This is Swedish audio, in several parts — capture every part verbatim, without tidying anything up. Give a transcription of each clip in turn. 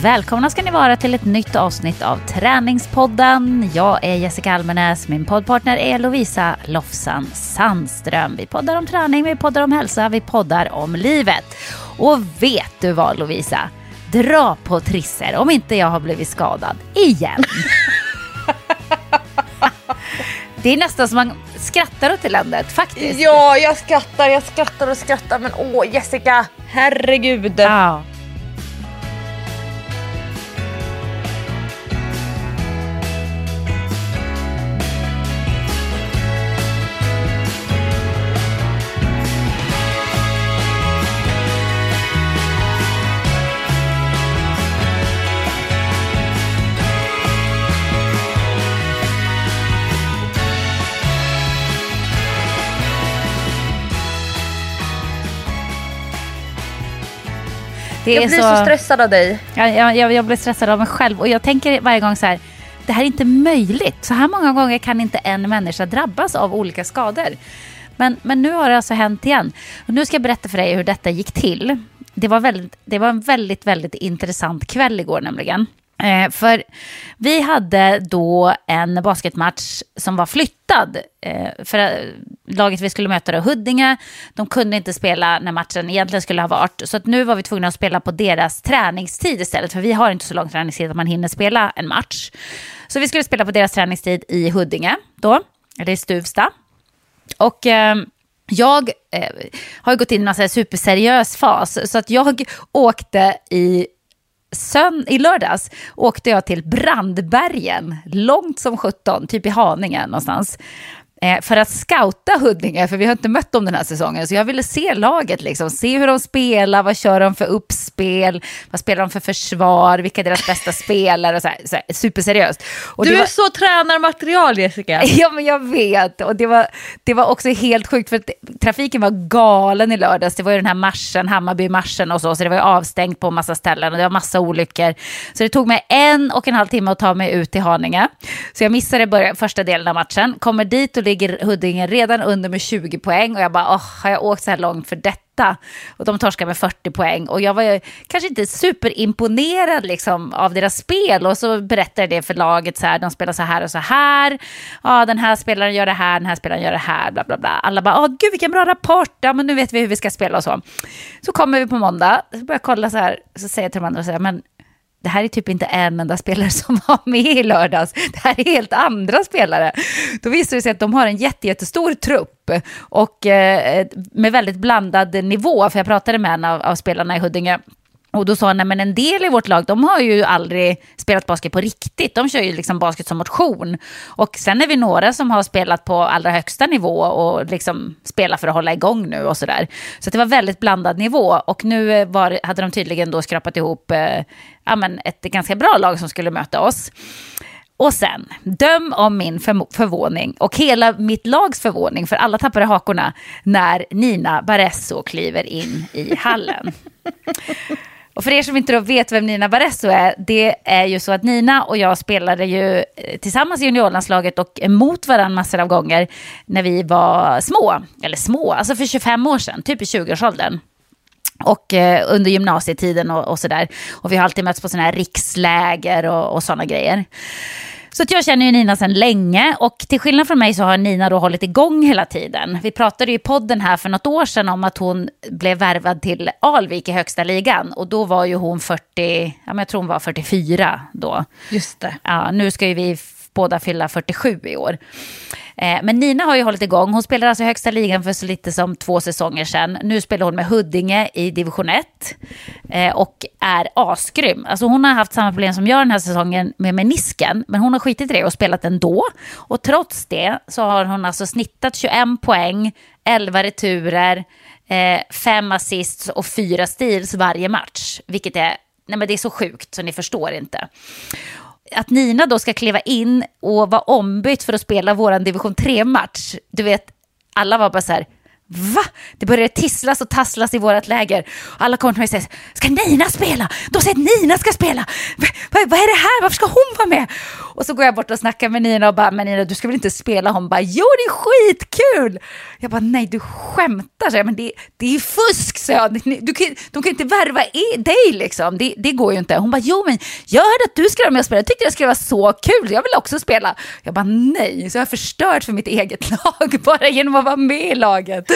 Välkomna ska ni vara till ett nytt avsnitt av Träningspodden. Jag är Jessica Almenäs, min poddpartner är Lovisa Lofsan Sandström. Vi poddar om träning, vi poddar om hälsa, vi poddar om livet. Och vet du vad, Lovisa? Dra på trisser om inte jag har blivit skadad igen. Det är nästan som man skrattar åt eländet, faktiskt. Ja, jag skrattar, jag skrattar och skrattar. Men åh, Jessica, herregud. Ja. Det jag blir så... så stressad av dig. Jag, jag, jag blir stressad av mig själv. Och jag tänker varje gång så här, det här är inte möjligt. Så här många gånger kan inte en människa drabbas av olika skador. Men, men nu har det alltså hänt igen. Och nu ska jag berätta för dig hur detta gick till. Det var, väldigt, det var en väldigt, väldigt intressant kväll igår nämligen. Eh, för vi hade då en basketmatch som var flyttad eh, för eh, laget vi skulle möta då, Huddinge, de kunde inte spela när matchen egentligen skulle ha varit, så att nu var vi tvungna att spela på deras träningstid istället, för vi har inte så lång träningstid att man hinner spela en match. Så vi skulle spela på deras träningstid i Huddinge då, eller i Stuvsta. Och eh, jag eh, har gått in i en sån superseriös fas, så att jag åkte i Sön, i lördags åkte jag till Brandbergen, långt som sjutton, typ i Haninge någonstans, eh, för att scouta Huddinge, för vi har inte mött dem den här säsongen, så jag ville se laget, liksom, se hur de spelar, vad kör de för uppspel, vad spelar de för försvar, vilka är deras bästa spelare och så här, så här, superseriöst. Och du det är var... så tränarmaterial, Jessica. Ja, men jag vet, och det var, det var också helt sjukt, för att trafiken var galen i lördags. Det var ju den här marschen, Hammarby-marschen och så, så det var ju avstängt på massa ställen och det var massa olyckor. Så det tog mig en och en halv timme att ta mig ut till Haninge. Så jag missade börja, första delen av matchen, kommer dit och ligger Huddinge redan under med tjugo poäng och jag bara, åh, har jag åkt så här långt för detta? Och de torskade med fyrtio poäng och jag var ju kanske inte superimponerad liksom av deras spel, och så berättade det för laget så här, de spelar så här och så här, ja, den här spelaren gör det här, den här spelaren gör det här, bla bla bla. Alla bara, åh gud vilken bra rapport, ja men nu vet vi hur vi ska spela och så. Så kommer vi på måndag, så börjar jag kolla så här, så säger jag till de andra så här, men det här är typ inte en enda spelare som var med i lördags. Det här är helt andra spelare. Då visar det sig att de har en jätte, jättestor trupp och eh, med väldigt blandad nivå. För jag pratade med en av, av spelarna i Huddinge. Och då sa han, nej men en del i vårt lag, de har ju aldrig spelat basket på riktigt. De kör ju liksom basket som motion. Och sen är vi några som har spelat på allra högsta nivå och liksom spelar för att hålla igång nu och sådär. Så det var väldigt blandad nivå. Och nu var, hade de tydligen då skrapat ihop eh, ja, men ett ganska bra lag som skulle möta oss. Och sen, döm om min för- förvåning och hela mitt lags förvåning, för alla tappade hakorna när Nina Barresso kliver in i hallen. Och för er som inte då vet vem Nina Barresso är, det är ju så att Nina och jag spelade ju tillsammans i juniorlandslaget och emot varandra massor av gånger när vi var små, eller små, alltså för tjugofem år sedan, typ i tjugoårsåldern. Och eh, under gymnasietiden och, och sådär. Och vi har alltid mötts på sådana här riksläger och, och sådana grejer. Så att jag känner ju Nina sedan länge, och till skillnad från mig så har Nina då hållit igång hela tiden. Vi pratade ju i podden här för något år sedan om att hon blev värvad till Alvik i högsta ligan, och då var ju hon fyrtio, ja men jag tror hon var fyrtiofyra då. Just det. Ja, nu ska ju vi båda fylla fyrtiosju i år. Men Nina har ju hållit igång. Hon spelade alltså i högsta ligan för så lite som två säsonger sedan. Nu spelar hon med Huddinge i division ett och är asgrym. Alltså hon har haft samma problem som jag den här säsongen med menisken, men hon har skitit i det och spelat ändå. Och trots det så har hon alltså snittat tjugoen poäng, elva returer, fem assists och fyra steals varje match. Vilket är, nej men det är så sjukt så ni förstår inte. Att Nina då ska kliva in och vara ombytt för att spela våran division tre-match. Du vet, alla var bara så här, Va? Det började tisslas och tasslas i vårat läger. Alla kommer till mig och säger, ska Nina spela? De säger att Nina ska spela. Va, va, vad är det här? Varför ska hon vara med? Och så går jag bort och snackar med Nina och bara, men Nina, du ska väl inte spela? Hon bara, jo det är skitkul. Jag bara, nej du skämtar. Så jag, men det, det är fusk, så jag. Du kan, de kan inte värva i dig liksom. Det, det går ju inte. Hon bara, jo men jag hörde att du skulle vara med och spela. Jag tyckte det skulle vara så kul. Jag vill också spela. Jag bara, nej. Så jag har förstört för mitt eget lag bara genom att vara med i laget.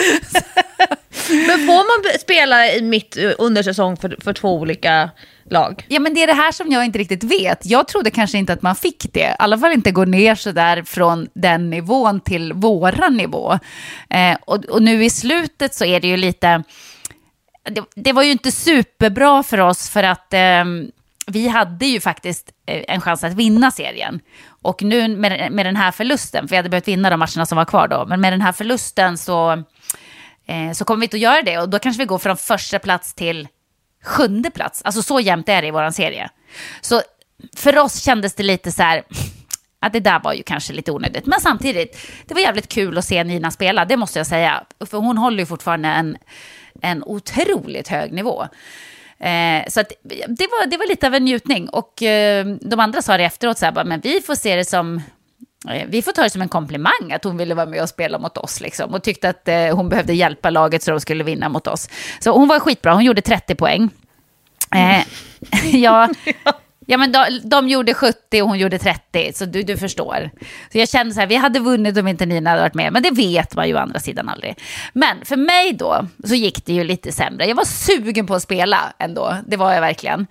Men får man spela i mitt under säsong för, för två olika lag? Ja, men det är det här som jag inte riktigt vet. Jag trodde kanske inte att man fick det. I alla fall inte gå ner så där från den nivån till våran nivå. Eh, och, och nu i slutet så är det ju lite... Det, det var ju inte superbra för oss för att eh, vi hade ju faktiskt en chans att vinna serien. Och nu med, med den här förlusten, för vi hade behövt vinna de matcherna som var kvar då, men med den här förlusten så, eh, så kommer vi inte att göra det. Och då kanske vi går från första plats till sjunde plats. Alltså så jämnt är det i våran serie. Så för oss kändes det lite så här... att det där var ju kanske lite onödigt. Men samtidigt, det var jävligt kul att se Nina spela, det måste jag säga. För hon håller ju fortfarande en, en otroligt hög nivå. Eh, så att det, var, det var lite av en njutning. Och eh, de andra sa det efteråt så här, bara, men vi får se det som... Eh, vi får ta det som en komplimang att hon ville vara med och spela mot oss. Liksom, och tyckte att eh, hon behövde hjälpa laget så de skulle vinna mot oss. Så hon var skitbra, hon gjorde trettio poäng. Eh, ja... Ja, men de, de gjorde sjuttio och hon gjorde trettio, så du, du förstår. Så jag kände så här, vi hade vunnit om inte Nina hade varit med, men det vet man ju å andra sidan aldrig. Men för mig då så gick det ju lite sämre. Jag var sugen på att spela ändå, det var jag verkligen.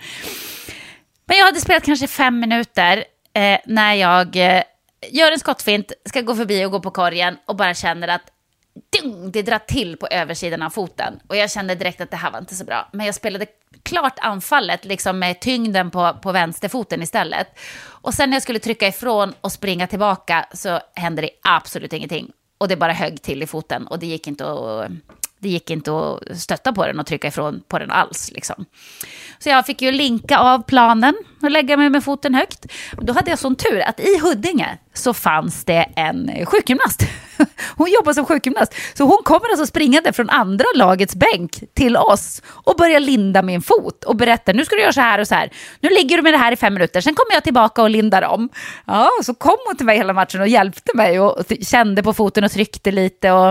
Men jag hade spelat kanske fem minuter eh, när jag eh, gör en skottfint, ska gå förbi och gå på korgen och bara känner att ding, det drar till på översidan av foten. Och jag kände direkt att det här var inte så bra. Men jag spelade klart anfallet liksom med tyngden på, på vänsterfoten istället. Och sen när jag skulle trycka ifrån och springa tillbaka så hände det absolut ingenting. Och det bara högg till i foten. Och det gick inte att, det gick inte att stötta på den och trycka ifrån på den alls. Liksom. Så jag fick ju linka av planen och lägga mig med foten högt. Då hade jag sån tur att i Huddinge så fanns det en sjukgymnast. Hon jobbar som sjukgymnast. Så hon kommer alltså springande från andra lagets bänk till oss och börjar linda min fot och berättar, nu ska du göra så här och så här. Nu ligger du med det här i fem minuter, sen kommer jag tillbaka och lindar om. Ja, så kom hon till mig hela matchen och hjälpte mig och kände på foten och tryckte lite och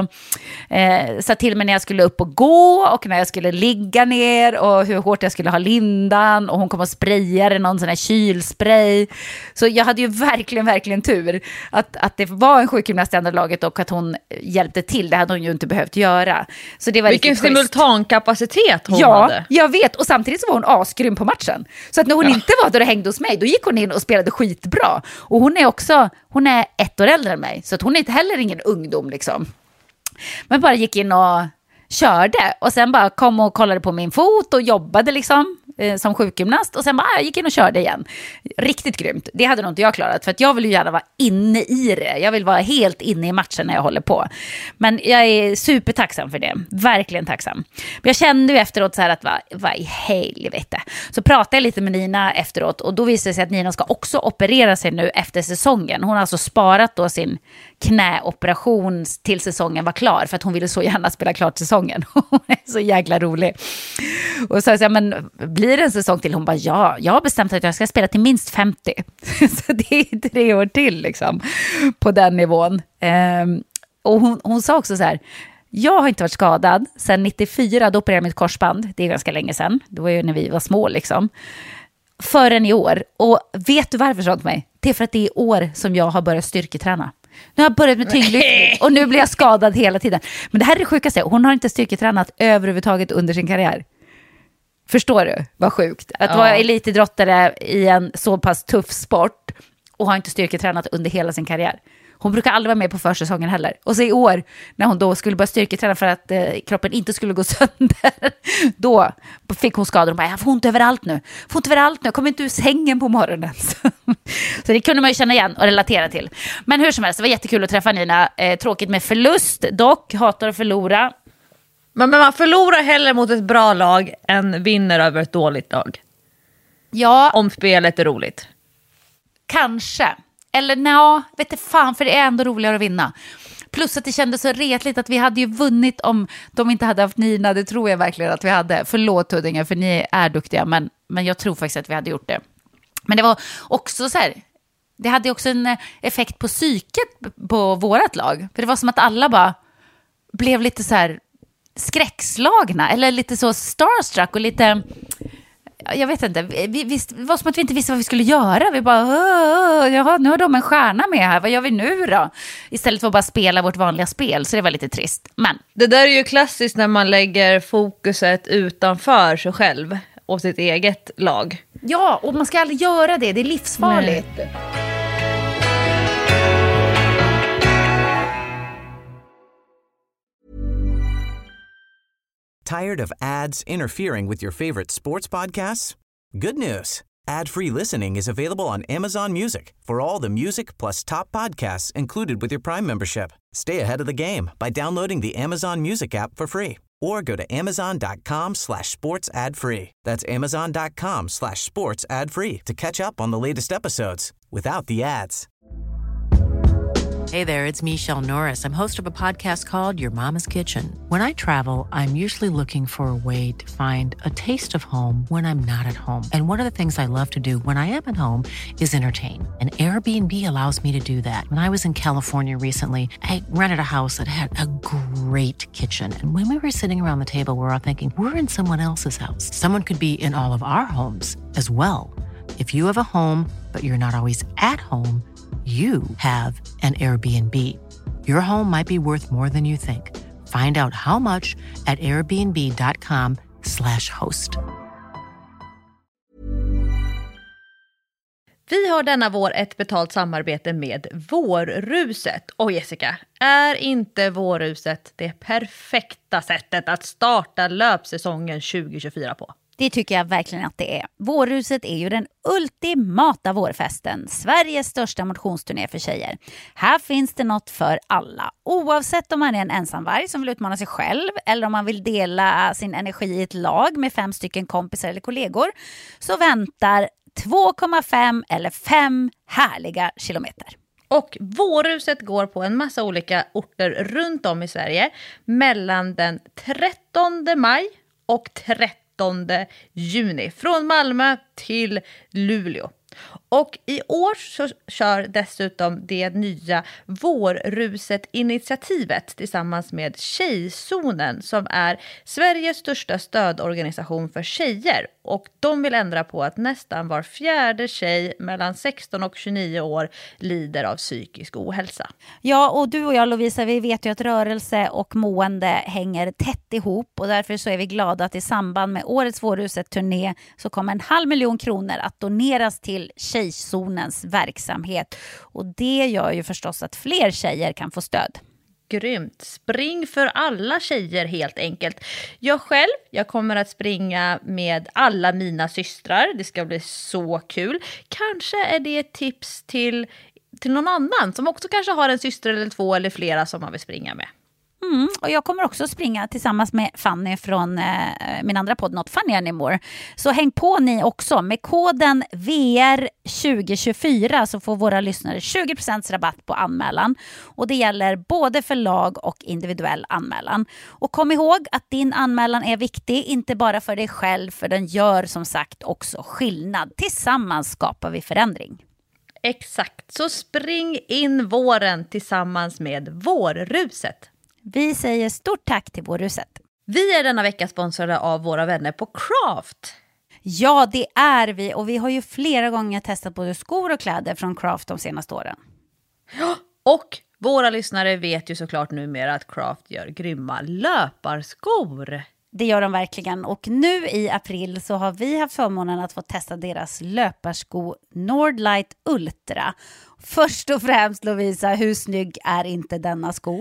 eh, sa till mig när jag skulle upp och gå och när jag skulle ligga ner och hur hårt jag skulle ha lindan, och hon kom och sprayade någon sån här kylspray. Så jag hade ju verkligen, verkligen tur att, att det var en sjukgymnast i andra laget och att hon hjälpte till. Det hade hon ju inte behövt göra. Så det var vilken simultankapacitet hon ja, hade. Ja, jag vet. Och samtidigt så var hon asgrym på matchen. Så att när hon ja. inte var där och hängde hos mig, då gick hon in och spelade skitbra. Och hon är också, hon är ett år äldre än mig. Så att hon är inte heller ingen ungdom liksom. Men bara gick in och körde. Och sen bara kom och kollade på min fot och jobbade liksom eh, som sjukgymnast. Och sen bara, jag gick in och körde igen. Riktigt grymt. Det hade nog inte jag klarat. För att jag vill ju gärna vara inne i det. Jag vill vara helt inne i matchen när jag håller på. Men jag är supertacksam för det. Verkligen tacksam. Men jag kände ju efteråt så här att vad, vad i helvete. Så pratade jag lite med Nina efteråt. Och då visade det sig att Nina ska också operera sig nu efter säsongen. Hon har alltså sparat då sin knäoperation till säsongen var klar. För att hon ville så gärna spela klart säsongen. Hon är så jäkla rolig. Och så sa jag, men blir det en säsong till? Hon bara, ja, jag har bestämt att jag ska spela till minst femtio. Så det är tre år till liksom, på den nivån. Um, och hon, hon sa också så här, jag har inte varit skadad sedan nittiofyra, då opererade jag mitt korsband. Det är ganska länge sedan. Det var ju när vi var små liksom. Förrän i år. Och vet du varför, sånt mig? Det är för att det är år som jag har börjat styrketräna. Nu har jag börjat med tyngdlyftning och nu blir jag skadad hela tiden. Men det här är det sjukaste. Hon har inte styrketränat överhuvudtaget under sin karriär. Förstår du? Vad sjukt. Att ja. vara elitidrottare i en så pass tuff sport och har inte styrketränat under hela sin karriär. Hon brukar aldrig vara med på försäsongen heller. Och så i år, när hon då skulle börja styrketräna för att eh, kroppen inte skulle gå sönder, då fick hon skador. Hon bara, jag får ont överallt nu. Jag får ont överallt nu. Jag kommer inte ur sängen på morgonen. Så det kunde man ju känna igen och relatera till. Men hur som helst, det var jättekul att träffa Nina. Eh, tråkigt med förlust, dock. Hatar att förlora. Men, men man förlorar hellre mot ett bra lag än vinner över ett dåligt lag. Ja. Om spelet är roligt. Kanske. Eller nej, vet du fan, för det är ändå roligare att vinna. Plus att det kändes så retligt att vi hade ju vunnit om de inte hade haft Nina. Det tror jag verkligen att vi hade. Förlåt Huddinge, för ni är duktiga, men, men jag tror faktiskt att vi hade gjort det. Men det var också så här, det hade också en effekt på psyket på vårat lag. För det var som att alla bara blev lite så här skräckslagna, eller lite så starstruck och lite, jag vet inte, vi, vi, det var som att vi inte visste vad vi skulle göra. Vi bara, jaha, nu har de en stjärna med här, vad gör vi nu då? Istället för att bara spela vårt vanliga spel, så det var lite trist. Men det där är ju klassiskt när man lägger fokuset utanför sig själv och sitt eget lag. Ja, och man ska aldrig göra det, det är livsfarligt. Nej. Tired of ads interfering with your favorite sports podcasts? Good news. Ad-free listening is available on Amazon Music for all the music plus top podcasts included with your Prime membership. Stay ahead of the game by downloading the Amazon Music app for free or go to amazon.com slash sports ad free. That's amazon.com slash sports ad free to catch up on the latest episodes without the ads. Hey there, it's Michelle Norris. I'm host of a podcast called Your Mama's Kitchen. When I travel, I'm usually looking for a way to find a taste of home when I'm not at home. And one of the things I love to do when I am at home is entertain. And Airbnb allows me to do that. When I was in California recently, I rented a house that had a great kitchen. And when we were sitting around the table, we were all thinking, we're in someone else's house. Someone could be in all of our homes as well. If you have a home, but you're not always at home, you have an Airbnb. Your home might be worth more than you think. Find out how much at airbnb.com slash host. Vi har denna vår ett betalt samarbete med Vårruset. Och Jessica, är inte Vårruset det perfekta sättet att starta löpsäsongen tjugo tjugofyra på? Det tycker jag verkligen att det är. Vårhuset är ju den ultimata vårfesten. Sveriges största motionsturné för tjejer. Här finns det något för alla. Oavsett om man är en ensamvarg som vill utmana sig själv eller om man vill dela sin energi i ett lag med fem stycken kompisar eller kollegor, så väntar två komma fem eller fem härliga kilometer. Och Vårhuset går på en massa olika orter runt om i Sverige mellan den trettonde maj och trettonde juni. Från Malmö till Luleå. Och i år så kör dessutom det nya Vårruset-initiativet tillsammans med Tjejzonen, som är Sveriges största stödorganisation för tjejer. Och de vill ändra på att nästan var fjärde tjej mellan sexton och tjugonio år lider av psykisk ohälsa. Ja, och du och jag, Lovisa, vi vet ju att rörelse och mående hänger tätt ihop, och därför så är vi glada att i samband med årets Vårruset-turné så kommer en halv miljon kronor att doneras till Tjejzonens verksamhet. Och det gör ju förstås att fler tjejer kan få stöd. Grymt. Spring för alla tjejer helt enkelt. Jag själv, jag kommer att springa med alla mina systrar. Det ska bli så kul. Kanske är det ett tips till, till någon annan som också kanske har en syster eller två eller flera som man vill springa med. Mm, och jag kommer också springa tillsammans med Fanny från eh, min andra podd Not Funny Anymore. Så häng på ni också. Med koden V R tjugo tjugofyra så får våra lyssnare tjugo procent rabatt på anmälan. Och det gäller både för lag och individuell anmälan. Och kom ihåg att din anmälan är viktig, inte bara för dig själv, för den gör som sagt också skillnad. Tillsammans skapar vi förändring. Exakt, så spring in våren tillsammans med Vårruset. Vi säger stort tack till Vårruset. Vi är denna vecka sponsrade av våra vänner på Craft. Ja, det är vi. Och vi har ju flera gånger testat både skor och kläder från Craft de senaste åren. Och våra lyssnare vet ju såklart numera att Craft gör grymma löparskor. Det gör de verkligen. Och nu i april så har vi haft förmånen att få testa deras löparsko Nordlight Ultra. Först och främst, Lovisa, hur snygg är inte denna sko?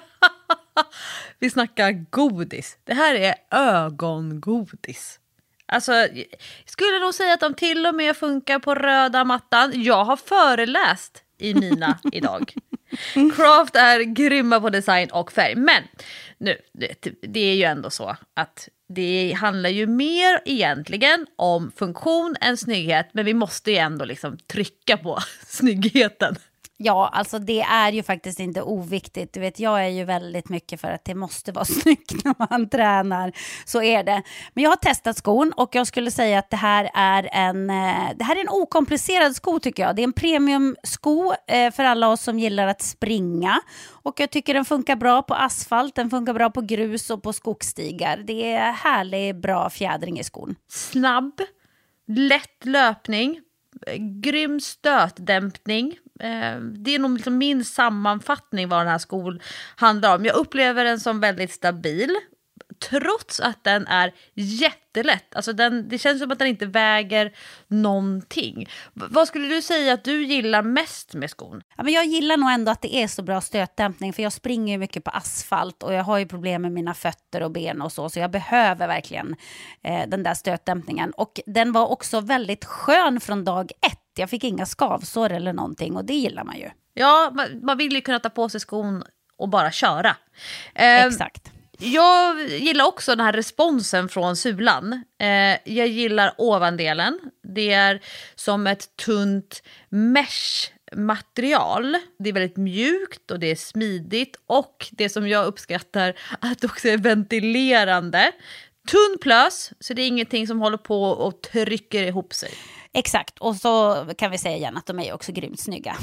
Vi snackar godis. Det här är ögongodis. Alltså, jag skulle nog säga att de till och med funkar på röda mattan. Jag har föreläst i mina idag. Craft är grymma på design och färg. Men nu, det, det är ju ändå så att det handlar ju mer egentligen om funktion än snygghet. Men vi måste ju ändå liksom trycka på snyggheten. Ja, alltså det är ju faktiskt inte oviktigt. Du vet, jag är ju väldigt mycket för att det måste vara snyggt när man tränar. Så är det. Men jag har testat skon och jag skulle säga att det här är en, det här är en okomplicerad sko tycker jag. Det är en premiumsko för alla oss som gillar att springa. Och jag tycker den funkar bra på asfalt, den funkar bra på grus och på skogsstigar. Det är härlig, bra fjädring i skon. Snabb, lätt löpning, grym stötdämpning. Det är nog liksom min sammanfattning vad den här skon handlar om. Jag upplever den som väldigt stabil. Trots att den är jättelätt. Alltså den, det känns som att den inte väger någonting. V- vad skulle du säga att du gillar mest med skon? Ja, men jag gillar nog ändå att det är så bra stötdämpning. För jag springer ju mycket på asfalt. Och jag har ju problem med mina fötter och ben och så. Så jag behöver verkligen eh, den där stötdämpningen. Och den var också väldigt skön från dag ett. Jag fick inga skavsår eller någonting. Och det gillar man ju. Ja, man, man vill ju kunna ta på sig skon och bara köra. Eh, Exakt. Jag gillar också den här responsen från sulan. Eh, jag gillar ovandelen. Det är som ett tunt mesh-material. Det är väldigt mjukt och det är smidigt. Och det som jag uppskattar att det också är ventilerande. Tunn plös, så det är ingenting som håller på och trycker ihop sig. Exakt, och så kan vi säga igen att de är också grymt snygga.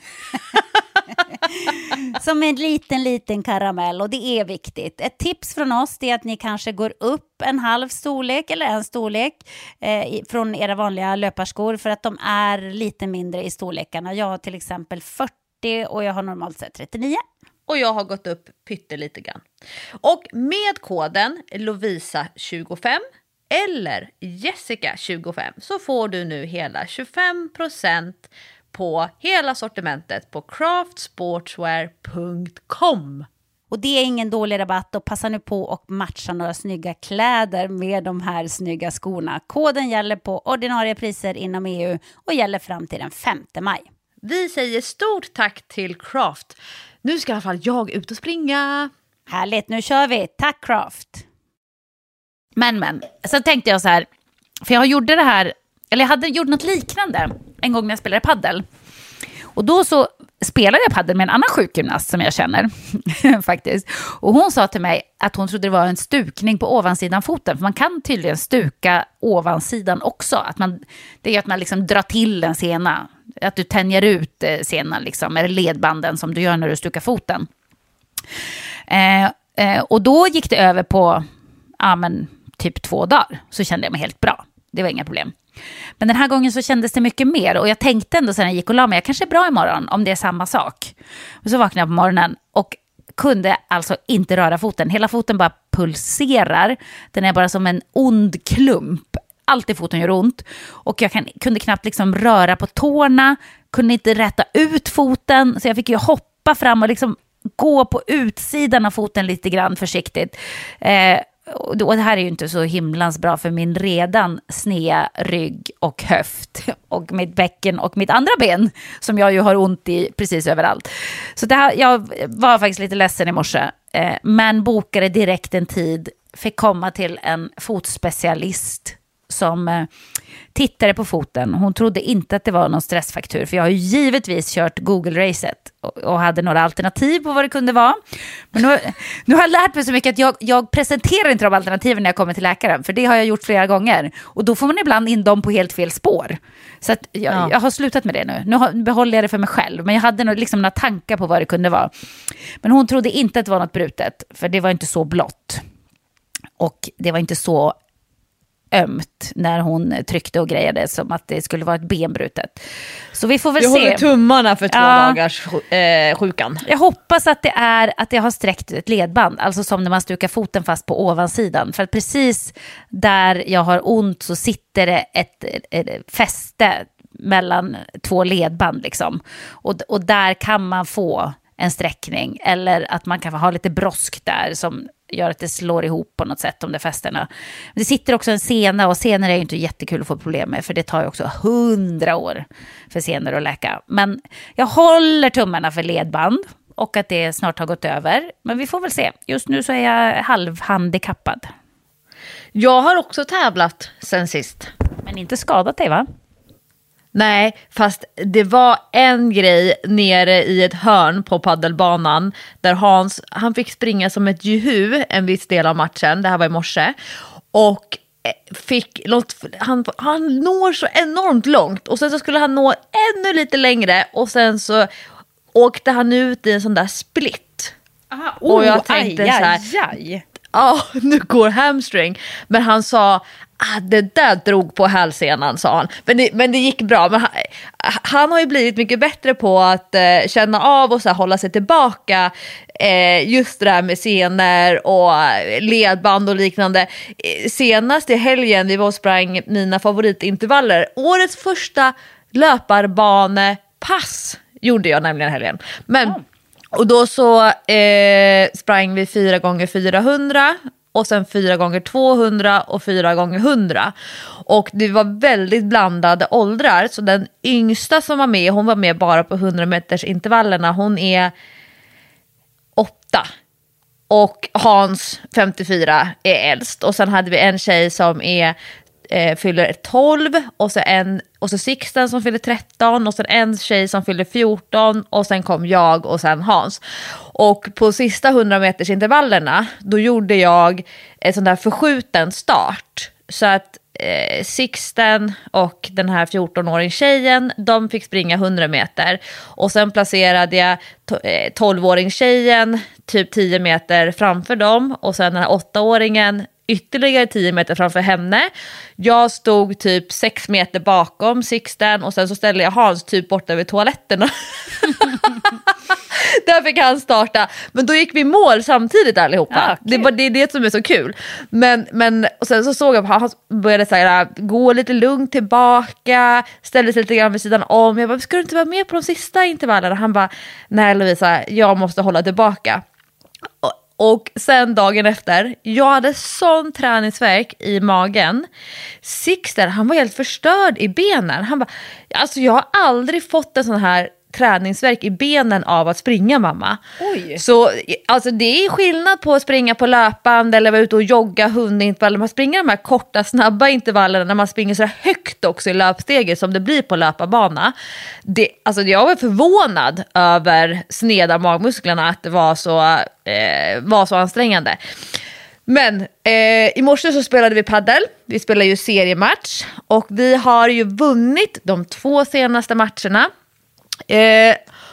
Som en liten, liten karamell, och det är viktigt. Ett tips från oss är att ni kanske går upp en halv storlek eller en storlek eh, från era vanliga löparskor för att de är lite mindre i storlekarna. Jag har till exempel fyrtio och jag har normalt sett trettionio. Och jag har gått upp pyttelite grann. Och med koden Lovisa tjugofem eller Jessica tjugofem så får du nu hela tjugofem procent på hela sortimentet på craft sportswear punkt com. Och det är ingen dålig rabatt, och passa nu på och matcha några snygga kläder med de här snygga skorna. Koden gäller på ordinarie priser inom E U och gäller fram till den femte maj. Vi säger stort tack till Craft. Nu ska i alla fall jag ut och springa. Härligt, nu kör vi. Tack Craft. Men men, så tänkte jag så här, för jag gjorde det här, eller jag hade gjort något liknande en gång när jag spelade paddel. Och då så spelade jag paddel med en annan sjukgymnast som jag känner faktiskt. Och hon sa till mig att hon trodde det var en stukning på ovansidan foten. För man kan tydligen stuka ovansidan också. Att man, det är att man liksom drar till en sena. Att du tänjer ut senan liksom, eller ledbanden som du gör när du stukar foten. Eh, eh, och då gick det över på ja, men, typ två dagar. Så kände jag mig helt bra. Det var inga problem. Men den här gången så kändes det mycket mer. Och jag tänkte ändå sen jag gick och la mig, jag kanske är bra imorgon om det är samma sak. Och så vaknade jag på morgonen och kunde alltså inte röra foten. Hela foten bara pulserar. Den är bara som en ond klump. Allt i foten gör ont. Och jag kan, kunde knappt liksom röra på tårna. Kunde inte rätta ut foten. Så jag fick ju hoppa fram och liksom gå på utsidan av foten lite grann försiktigt. Eh, och det här är ju inte så himlans bra för min redan snea rygg och höft och mitt bäcken och mitt andra ben som jag ju har ont i precis överallt. Så det här, jag var faktiskt lite ledsen i morse, eh, men bokade direkt en tid, fick komma till en fotspecialist som eh, tittade på foten. Hon trodde inte att det var någon stressfaktor, för jag har ju givetvis kört Google-racet och, och hade några alternativ på vad det kunde vara. Men nu, nu har jag lärt mig så mycket att jag, jag presenterar inte de alternativen när jag kommer till läkaren, för det har jag gjort flera gånger. Och då får man ibland in dem på helt fel spår. Så att jag, ja. jag har slutat med det nu. Nu har, behåller jag det för mig själv. Men jag hade nog liksom några tankar på vad det kunde vara. Men hon trodde inte att det var något brutet, för det var inte så blått. Och det var inte så ömt när hon tryckte och grejade som att det skulle vara ett benbrutet. Så vi får väl jag se. Jag håller tummarna för två ja. dagars eh, sjukan. Jag hoppas att det är att jag har sträckt ett ledband, alltså som när man stukar foten fast på ovansidan. För att precis där jag har ont så sitter det ett, ett, ett fäste mellan två ledband liksom. Och, och där kan man få en sträckning, eller att man kan ha lite brosk där som gör att det slår ihop på något sätt om det fästerna. Det sitter också en sena, och senor är ju inte jättekul att få problem med, för det tar ju också hundra år för senor att läka. Men jag håller tummarna för ledband och att det snart har gått över. Men vi får väl se. Just nu så är jag halvhandikappad. Jag har också tävlat sen sist. Men inte skadat dig, va? Nej, fast det var en grej nere i ett hörn på paddelbanan där Hans, han fick springa som ett juhu en viss del av matchen, det här var i morse, och fick han, han når så enormt långt och sen så skulle han nå ännu lite längre och sen så åkte han ut i en sån där split. Aha, oh, och jag tänkte aj, så här, ja, ah, nu går hamstring, men han sa ah, det där drog på hälsenan, sa han. Men det, men det gick bra. Men han, han har ju blivit mycket bättre på att eh, känna av och så här, hålla sig tillbaka. Eh, just det där med senor och ledband och liknande. Eh, senast i helgen vi var och sprang mina favoritintervaller. Årets första löparbanepass gjorde jag nämligen helgen. Men, mm. och då så eh, sprang vi fyra gånger fyrahundra. Och sen fyra gånger tvåhundra och fyra gånger hundra. Och det var väldigt blandade åldrar. Så den yngsta som var med, hon var med bara på hundra meters intervallerna. Hon är åtta. Och Hans, femtiofyra, är äldst. Och sen hade vi en tjej som är eh, fyller tolv. Och så, en, och så Sixten som fyller tretton. Och sen en tjej som fyller fjorton. Och sen kom jag och sen Hans. Och på sista hundra meters intervallerna då gjorde jag en sån där förskjuten start. Så att eh, Sixten och den här fjorton-åring tjejen, de fick springa hundra meter. Och sen placerade jag tolv-åring tjejen typ tio meter framför dem. Och sen den här åtta-åringen ytterligare tio meter framför henne. Jag stod typ sex meter bakom Sixten och sen så ställde jag Hans typ borta vid toaletterna. Där fick han starta. Men då gick vi mål samtidigt allihopa. Ah, det var det, är det som är så kul. Men, men och sen så såg jag att han började så här, gå lite lugnt tillbaka, ställde sig lite grann vid sidan om. Jag bara, ska du inte vara med på de sista intervallerna? Han bara, nej Lovisa, jag måste hålla tillbaka. Och, och sen dagen efter, jag hade sån träningsvärk i magen. Sixten, han var helt förstörd i benen. Han bara, alltså jag har aldrig fått en sån här träningsvärk i benen av att springa, mamma. Oj. Så alltså det är skillnad på att springa på löpband eller vara ute och jogga hundintervaller. Man springer de här korta snabba intervallerna när man springer så högt också i löpsteget som det blir på löparbana. Det, alltså jag var förvånad över sneda magmusklerna att det var så, eh, var så ansträngande. Men eh, i morse så spelade vi paddel. Vi spelar ju seriematch och vi har ju vunnit de två senaste matcherna. Eh,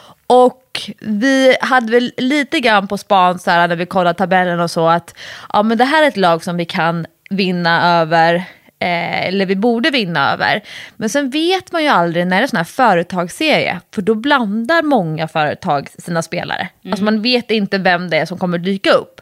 och vi hade väl lite grann på span så här, när vi kollade tabellen och så att ja, men det här är ett lag som vi kan vinna över eh, eller vi borde vinna över. Men sen vet man ju aldrig när det är sån här företagsserie, för då blandar många företag sina spelare. Mm. Alltså man vet inte vem det är som kommer dyka upp.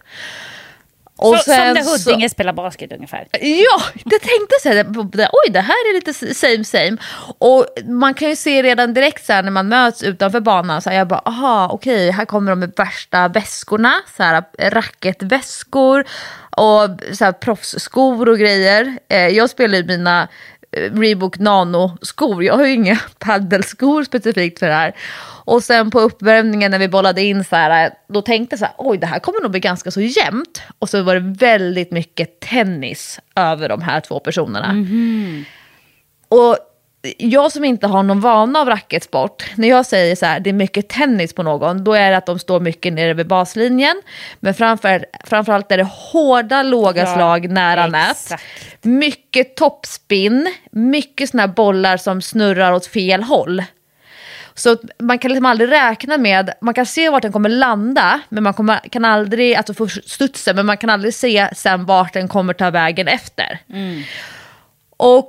Och så, som när Huddinge så, spelar basket ungefär. Ja, jag tänkte så här, oj det här är lite same same. Och man kan ju se redan direkt så här, när man möts utanför banan så här, jag bara, aha, okej, här kommer de med värsta väskorna, så här racketväskor och så här proffsskor och grejer. Jag spelar ju mina Reebok Nano-skor. Jag har ju inga paddelskor specifikt för det här. Och sen på uppvärmningen när vi bollade in så här, då tänkte jag så här, oj det här kommer nog bli ganska så jämnt. Och så var det väldigt mycket tennis över de här två personerna. Mm-hmm. Och jag som inte har någon vana av racketsport, när jag säger så här, det är mycket tennis på någon, då är det att de står mycket nere vid baslinjen. Men framför, framförallt är det hårda, låga ja, slag nära nät. Mycket toppspin, mycket såna här bollar som snurrar åt fel håll. Så man kan liksom aldrig räkna med, man kan se vart den kommer landa, men man kommer, kan aldrig, alltså få studsa, men man kan aldrig se sen vart den kommer ta vägen efter. Mm. Och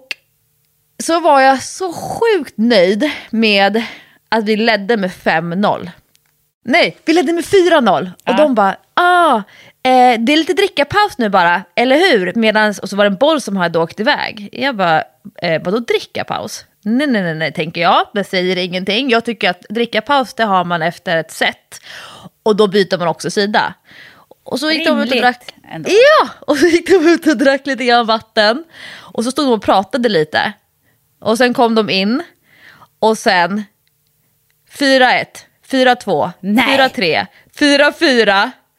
så var jag så sjukt nöjd med att vi ledde med fem noll. Nej, vi ledde med fyra noll. Och äh. de bara, ah, eh, det är lite drickapaus nu bara, eller hur? Medans, och så var det en boll som hade åkt iväg. Jag bara, eh, vadå drickapaus? Nej, nej, nej, nej, tänker jag. Det säger ingenting. Jag tycker att drickapaus, det har man efter ett set. Och då byter man också sida. Och så gick Rimligt, de ut och drack. Ändå. Ja, och så gick de ut och drack lite grann vatten. Och så stod de och pratade lite. Och sen kom de in. Och sen fyra ett, fyra två, fyra tre, fyra fyra.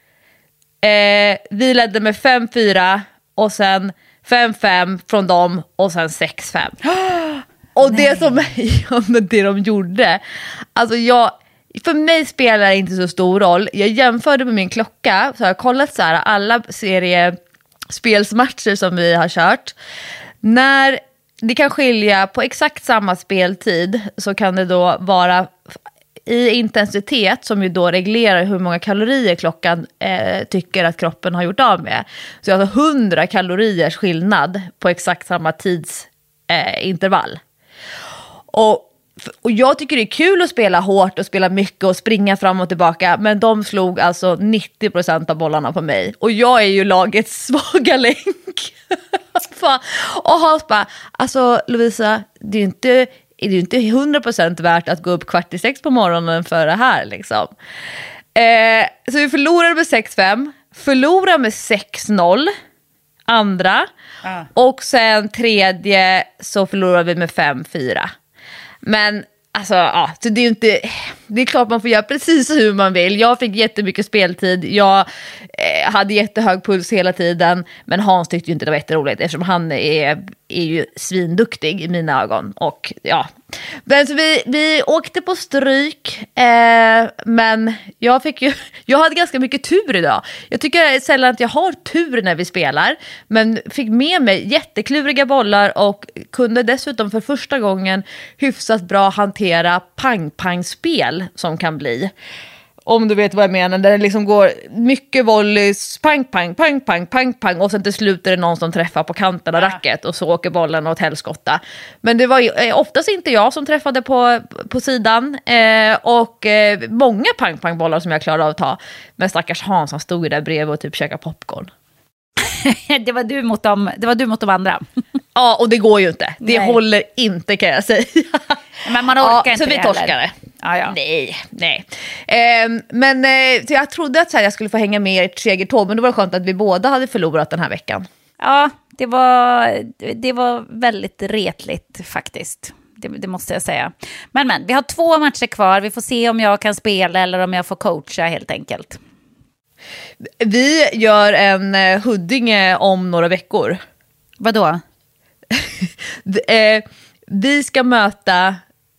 Eh, vi ledde med fem fyra. Och sen fem fem från dem. Och sen sex fem. Och Nej. det som det de gjorde, alltså jag, för mig spelar det inte så stor roll. Jag jämförde med min klocka, så har jag kollat så här, alla seriespelsmatcher som vi har kört. När det kan skilja på exakt samma speltid, så kan det då vara i intensitet, som ju då reglerar hur många kalorier klockan eh, tycker att kroppen har gjort av med. Så alltså hundra kaloriers skillnad på exakt samma tidsintervall. Eh, och, och jag tycker det är kul att spela hårt och spela mycket och springa fram och tillbaka, men de slog alltså nittio procent av bollarna på mig. Och jag är ju lagets svaga länk. Och Hans bara, alltså Lovisa, det är ju inte... är det ju inte hundra procent värt att gå upp kvart i sex på morgonen för det här liksom. Eh, så vi förlorade med sex fem, förlorade med sex noll andra, ah. och sen tredje så förlorade vi med fem fyra. Men alltså, ja, så det är ju inte, det är klart man får göra precis hur man vill. Jag fick jättemycket speltid, jag eh, hade jättehög puls hela tiden, men Hans tyckte ju inte det var jätteroligt eftersom han är, är ju svinduktig i mina ögon. Och ja, men så vi, vi åkte på stryk, eh, men jag fick ju, jag hade ganska mycket tur idag. Jag tycker sällan att jag har tur när vi spelar, men fick med mig jättekluriga bollar och kunde dessutom för första gången hyfsat bra hantera pang-pang-spel som kan bli. Om du vet vad jag menar, där det liksom går mycket volleys, pang, pang, pang, pang, pang, pang, och sen till slut är det någon som träffar på kanten av racket och så åker bollen åt helskotta. Men det var ju eh, oftast inte jag som träffade på, på sidan, eh, och eh, många pang, pang bollar som jag klarade av att ta. Men stackars Hans, han stod ju där bredvid och typ käkade popcorn. det, var du mot dem, det var du mot de andra. Ja, och det går ju inte. Det nej. håller inte, kan jag säga. Men man orkar ja, inte så vi torskade. Ja, ja. Nej, nej. Eh, men eh, så jag trodde att så här, jag skulle få hänga med i ett segertåg, men det var skönt att vi båda hade förlorat den här veckan. Ja, det var, det var väldigt retligt faktiskt. Det, det måste jag säga. Men, men, vi har två matcher kvar. Vi får se om jag kan spela eller om jag får coacha helt enkelt. Vi gör en eh, Huddinge om några veckor. Vadå? eh, vi ska möta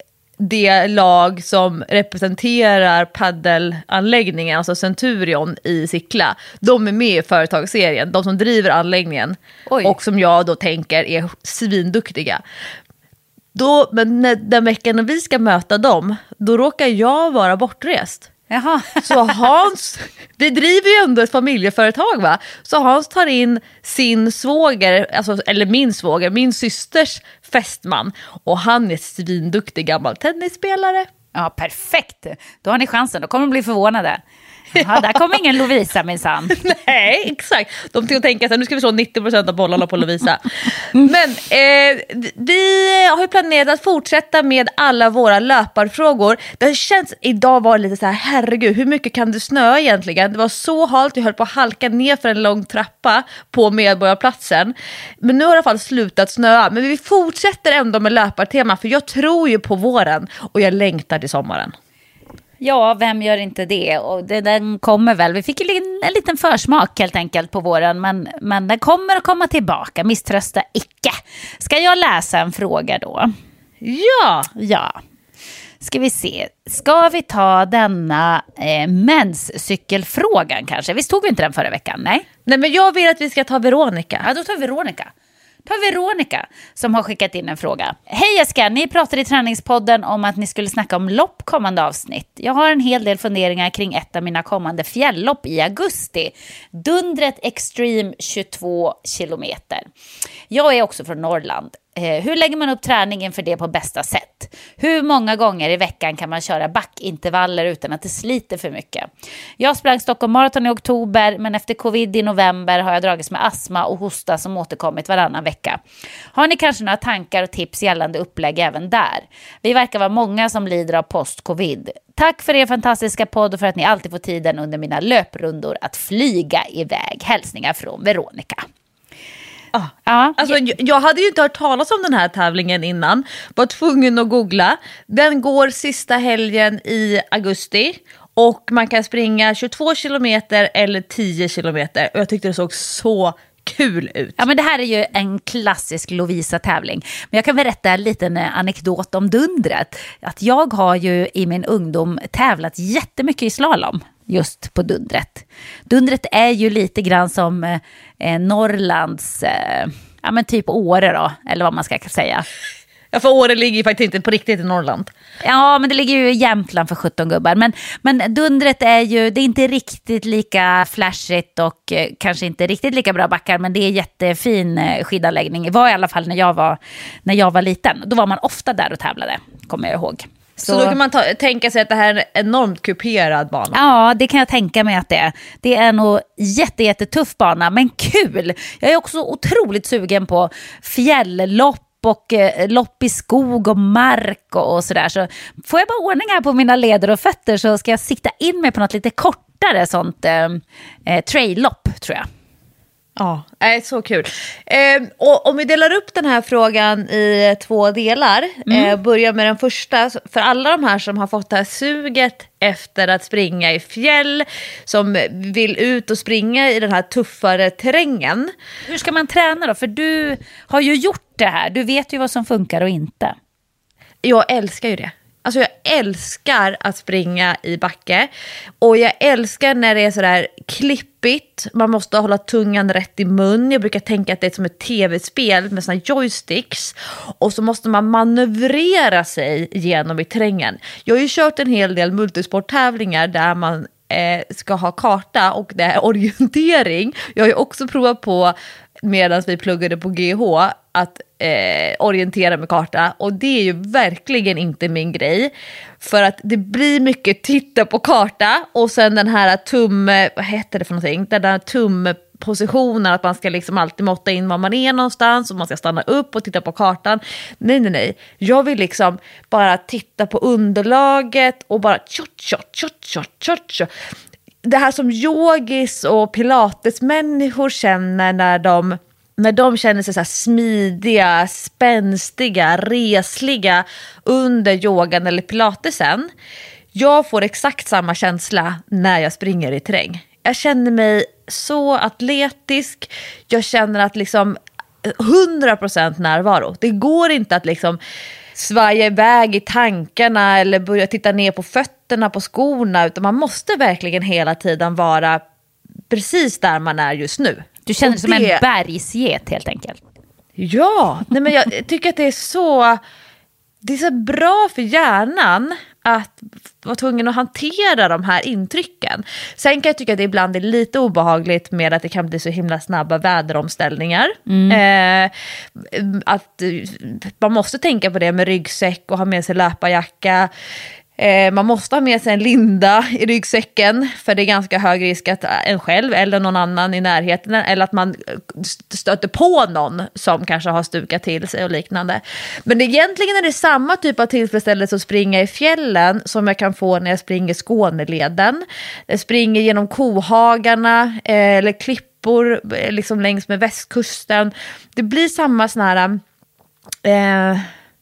det lag som representerar paddelanläggningen, alltså Centurion i Sickla. De är med i företagsserien, de som driver anläggningen. Oj. Och som jag då tänker är svinduktiga. Då, men när, den veckan när vi ska möta dem, då råkar jag vara bortrest. Jaha. Så Hans, vi driver ju ändå ett familjeföretag, va? Så Hans tar in sin svåger, alltså, eller min svåger, min systers fästman. Och han är svinduktig gammal tennisspelare. Ja, perfekt. Då har ni chansen, då kommer de bli förvånade. Jaha, där kommer ingen Lovisa minsann. Nej, exakt. De till att tänka att nu ska vi slå nittio procent av bollarna på Lovisa. Men eh, vi har ju planerat att fortsätta med alla våra löparfrågor. Det känns, idag var det lite så här, herregud, hur mycket kan det snöa egentligen? Det var så halt, jag höll på att halka ner för en lång trappa på Medborgarplatsen. Men nu har det i alla fall slutat snöa. Men vi fortsätter ändå med löpartema, för jag tror ju på våren och jag längtar till sommaren. Ja, vem gör inte det? Och det, den kommer väl. Vi fick en, en liten försmak helt enkelt på våren. Men, men den kommer att komma tillbaka. Misströsta icke. Ska jag läsa en fråga då? Ja. Ja. Ska vi se. Ska vi ta denna eh, menscykelfrågan kanske? Visst tog vi inte den förra veckan? Nej. Nej, men jag vill att vi ska ta Veronica. Ja, då tar vi Veronica. Ta Veronica som har skickat in en fråga. Hej Jessica, ni pratade i träningspodden om att ni skulle snacka om lopp kommande avsnitt. Jag har en hel del funderingar kring ett av mina kommande fjälllopp i augusti. Dundret Extreme tjugotvå kilometer. Jag är också från Norrland. Eh, hur lägger man upp träningen för det på bästa sätt? Hur många gånger i veckan kan man köra backintervaller utan att det sliter för mycket? Jag sprang Stockholm Marathon i oktober, men efter covid i november har jag dragits med astma och hosta som återkommit varannan vecka. Har ni kanske några tankar och tips gällande upplägg även där? Vi verkar vara många som lider av post-covid. Tack för er fantastiska podd och för att ni alltid får tiden under mina löprundor att flyga iväg. Hälsningar från Veronica. Ah. Ja. Alltså, jag, jag hade ju inte hört talas om den här tävlingen innan. Var tvungen att googla. Den går sista helgen i augusti. Och man kan springa tjugotvå kilometer eller tio kilometer. Och jag tyckte det såg så kul ut. Ja, men det här är ju en klassisk Lovisa-tävling. Men jag kan berätta en liten anekdot om dundret. Att jag har ju i min ungdom tävlat jättemycket i slalom just på dundret. Dundret är ju lite grann som eh, Norrlands, eh, ja men typ Åre då, eller vad man ska säga. Ja, för Åre ligger ju faktiskt inte på riktigt i Norrland. Ja, men det ligger ju i Jämtland för sjutton gubbar. Men, men dundret är ju, det är inte riktigt lika flashigt och eh, kanske inte riktigt lika bra backar. Men det är jättefin eh, skidanläggning. Det var i alla fall när jag var, när jag var liten. Då var man ofta där och tävlade, kommer jag ihåg. Så, Så då kan man ta, tänka sig att det här är en enormt kuperad bana. Ja, det kan jag tänka mig att det är. Det är nog jätte, jättetuff bana, men kul. Jag är också otroligt sugen på fjälllopp och eh, lopp i skog och mark och, och sådär. Så får jag bara ordning här på mina leder och fötter så ska jag sikta in mig på något lite kortare sånt eh, eh, trail-lopp, tror jag. Ja, är så kul. Eh, och om vi delar upp den här frågan i två delar, mm. eh, börjar med den första. För alla de här som har fått det här suget efter att springa i fjäll, som vill ut och springa i den här tuffare terrängen. Hur ska man träna då? För du har ju gjort det här. Du vet ju vad som funkar och inte. Jag älskar ju det. Alltså jag älskar att springa i backe. Och jag älskar när det är sådär klippigt. Man måste hålla tungan rätt i mun. Jag brukar tänka att det är som ett tv-spel med såna joysticks. Och så måste man manövrera sig genom i terrängen. Jag har ju kört en hel del multisporttävlingar där man eh, ska ha karta och det är orientering. Jag har ju också provat på, medan vi pluggade på G H, att eh, orientera med karta. Och det är ju verkligen inte min grej. För att det blir mycket titta på karta. Och sen den här tum... Vad heter det för någonting? Den där tumpositionen. Att man ska liksom alltid måtta in var man är någonstans. Och man ska stanna upp och titta på kartan. Nej, nej, nej. Jag vill liksom bara titta på underlaget. Och bara tjort, tjort, tjort, tjort, tjort, tjort. Det här som yogis och pilatesmänniskor känner när de... När de känner sig så här smidiga, spänstiga, resliga under yogan eller pilatesen. Jag får exakt samma känsla när jag springer i terräng. Jag känner mig så atletisk. Jag känner att liksom hundra procent närvaro. Det går inte att liksom svaja iväg i tankarna eller börja titta ner på fötterna på skorna. Utan man måste verkligen hela tiden vara precis där man är just nu. Du känner dig som det... en bergsget helt enkelt. Ja, nej men jag tycker att det är så det är så bra för hjärnan att vara tvungen att hantera de här intrycken. Sen kan jag tycka att det ibland är lite obehagligt med att det kan bli så himla snabba väderomställningar. Mm. Eh, att man måste tänka på det med ryggsäck och ha med sig löparjacka. Eh, man måste ha med sig en linda i ryggsäcken, för det är ganska hög risk att en själv eller någon annan i närheten, eller att man stöter på någon som kanske har stukat till sig och liknande. Men egentligen är det samma typ av tillfredsställelse att springa i fjällen som jag kan få när jag springer Skåneleden. Jag springer genom kohagarna eh, eller klippor eh, liksom längs med västkusten. Det blir samma sån här... Eh,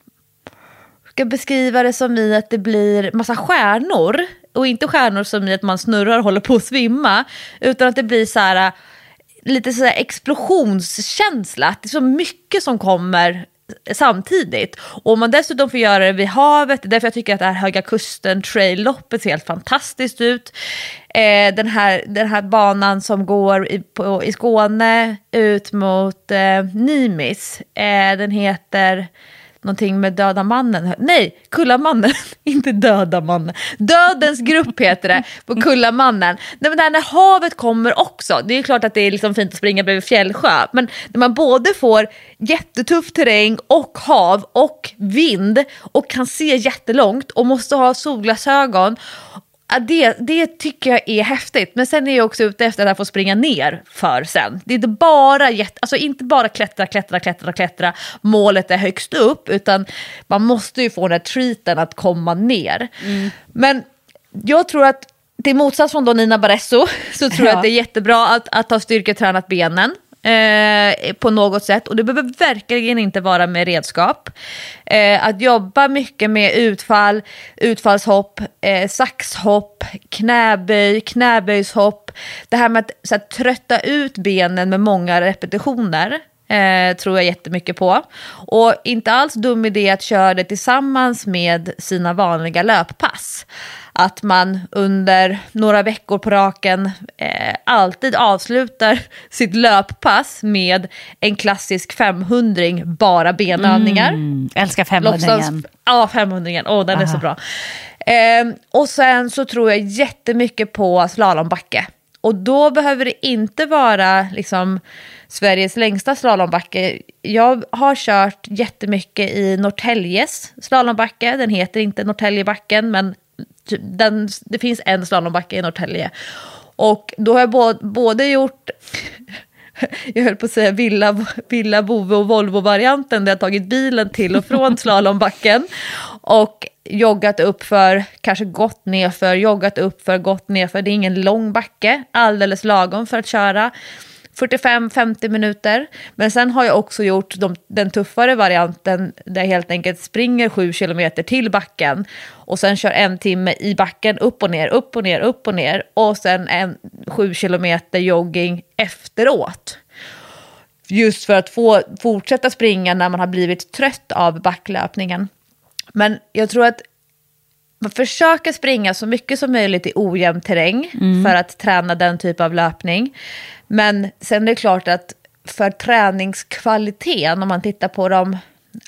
ska beskriva det som i att det blir massa stjärnor, och inte stjärnor som i att man snurrar och håller på att svimma, utan att det blir så här lite så här explosionskänsla, att det är så mycket som kommer samtidigt. Och om man dessutom får göra det vid havet, därför jag tycker att det här Höga Kusten trail-loppet ser helt fantastiskt ut. Eh, den, här, den här banan som går i, på, i Skåne ut mot eh, Nimis, eh, den heter... någonting med Döda mannen. Nej, Kullamannen. Inte Döda mannen. Dödens grupp heter det på Kullamannen. Nej, men där när havet kommer också. Det är klart att det är liksom fint att springa bredvid fjällsjö. Men när man både får jättetuff terräng och hav och vind och kan se jättelångt och måste ha solglasögon. Det, det tycker jag är häftigt. Men sen är jag också ute efter att få springa ner för sen. Det är inte bara, jätte, alltså inte bara klättra, klättra, klättra, klättra. Målet är högst upp. Utan man måste ju få den här treaten att komma ner. Mm. Men jag tror att till motsats från då Nina Barresso, så tror jag ja. att det är jättebra att, att ha styrketränat benen. eh, på något sätt. Och det behöver verkligen inte vara med redskap. Eh, att jobba mycket med utfall, utfallshopp, eh, saxhopp, knäböj, knäböjshopp. Det här med att så här, trötta ut benen med många repetitioner. Eh, tror jag jättemycket på. Och inte alls dum idé att köra det tillsammans med sina vanliga löppass. Att man under några veckor på raken eh, alltid avslutar sitt löppass med en klassisk femhundring, bara benövningar. Mm, älskar femhundringen. Ja, femhundringen. Åh, den Aha. är så bra. Eh, och sen så tror jag jättemycket på slalombacke. Och då behöver det inte vara liksom Sveriges längsta slalombacke. Jag har kört jättemycket i Norrtäljes slalombacke. Den heter inte Norrtäljebacken, men den, det finns en slalombacke i Norrtälje. Och då har jag både, både gjort, jag höll på att säga Villa, Villa Bove och Volvo-varianten, där jag tagit bilen till och från slalombacken. Och joggat upp för, kanske gått ner för, joggat upp för, gått ner för. Det är ingen lång backe, alldeles lagom för att köra fyrtiofem till femtio minuter. Men sen har jag också gjort de, den tuffare varianten där jag helt enkelt springer sju kilometer till backen och sen kör en timme i backen upp och ner, upp och ner, upp och ner och sen en sju kilometer jogging efteråt. Just för att få fortsätta springa när man har blivit trött av backlöpningen. Men jag tror att man försöker springa så mycket som möjligt i ojämn terräng mm. för att träna den typ av löpning. Men sen är det klart att för träningskvaliteten, om man tittar på de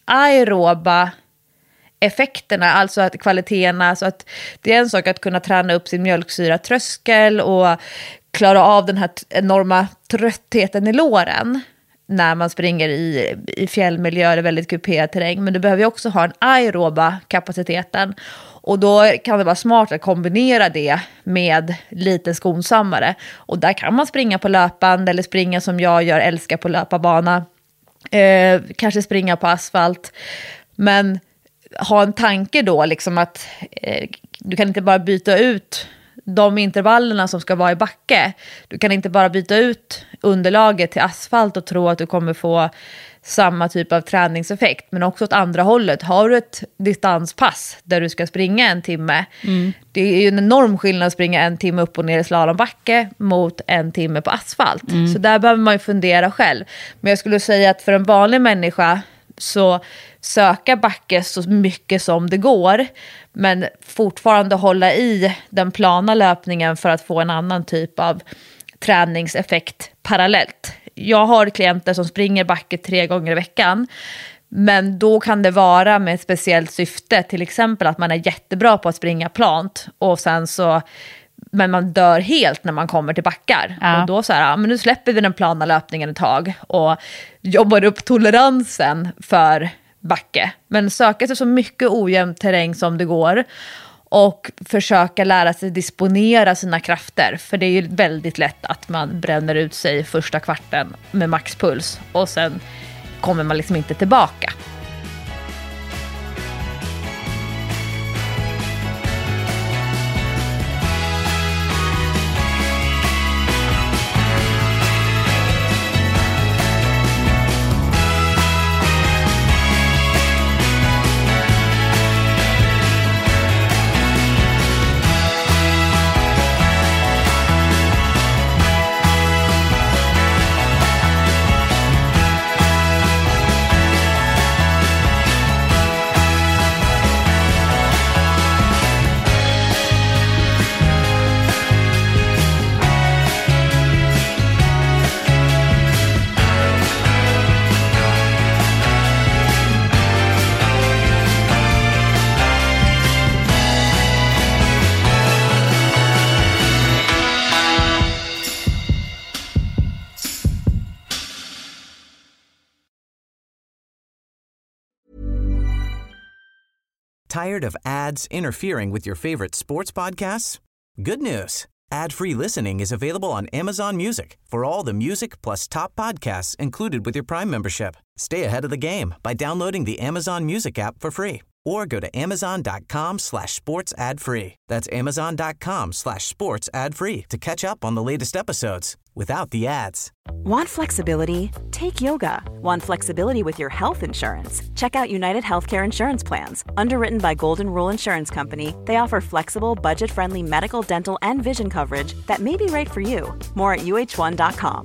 aeroba effekterna, alltså att kvaliteterna, så att det är en sak att kunna träna upp sin mjölksyratröskel och klara av den här enorma tröttheten i låren när man springer i, i fjällmiljö eller väldigt kuperad terräng. Men du behöver ju också ha en aeroba kapaciteten. Och då kan det vara smart att kombinera det med lite skonsammare. Och där kan man springa på löpband eller springa som jag gör, älskar på löparbana. Eh, kanske springa på asfalt. Men ha en tanke då liksom att eh, du kan inte bara byta ut de intervallerna som ska vara i backe. Du kan inte bara byta ut underlaget till asfalt och tro att du kommer få samma typ av träningseffekt. Men också åt andra hållet. Har du ett distanspass där du ska springa en timme. Mm. Det är ju en enorm skillnad att springa en timme upp och ner i slalombacke mot en timme på asfalt. Mm. Så där behöver man ju fundera själv. Men jag skulle säga att för en vanlig människa så söka backe så mycket som det går. Men fortfarande hålla i den plana löpningen för att få en annan typ av träningseffekt parallellt. Jag har klienter som springer backe tre gånger i veckan. Men då kan det vara med ett speciellt syfte. Till exempel att man är jättebra på att springa plant. Och sen så, men man dör helt när man kommer till backar. Ja. Och då så här, ja, men nu släpper vi den plana löpningen ett tag. Och jobbar upp toleransen för backe. Men söka sig så mycket ojämn terräng som det går. Och försöka lära sig disponera sina krafter. För det är ju väldigt lätt att man bränner ut sig första kvarten med maxpuls. Och sen kommer man liksom inte tillbaka. Tired of ads interfering with your favorite sports podcasts? Good news. Ad-free listening is available on Amazon Music for all the music plus top podcasts included with your Prime membership. Stay ahead of the game by downloading the Amazon Music app for free or go to amazon.com slash sports ad free. That's amazon.com slash sports ad free to catch up on the latest episodes without the ads. Want flexibility? Take yoga. Want flexibility with your health insurance? Check out United Healthcare Insurance Plans. Underwritten by Golden Rule Insurance Company, they offer flexible, budget-friendly medical, dental, and vision coverage that may be right for you. More at u h one dot com.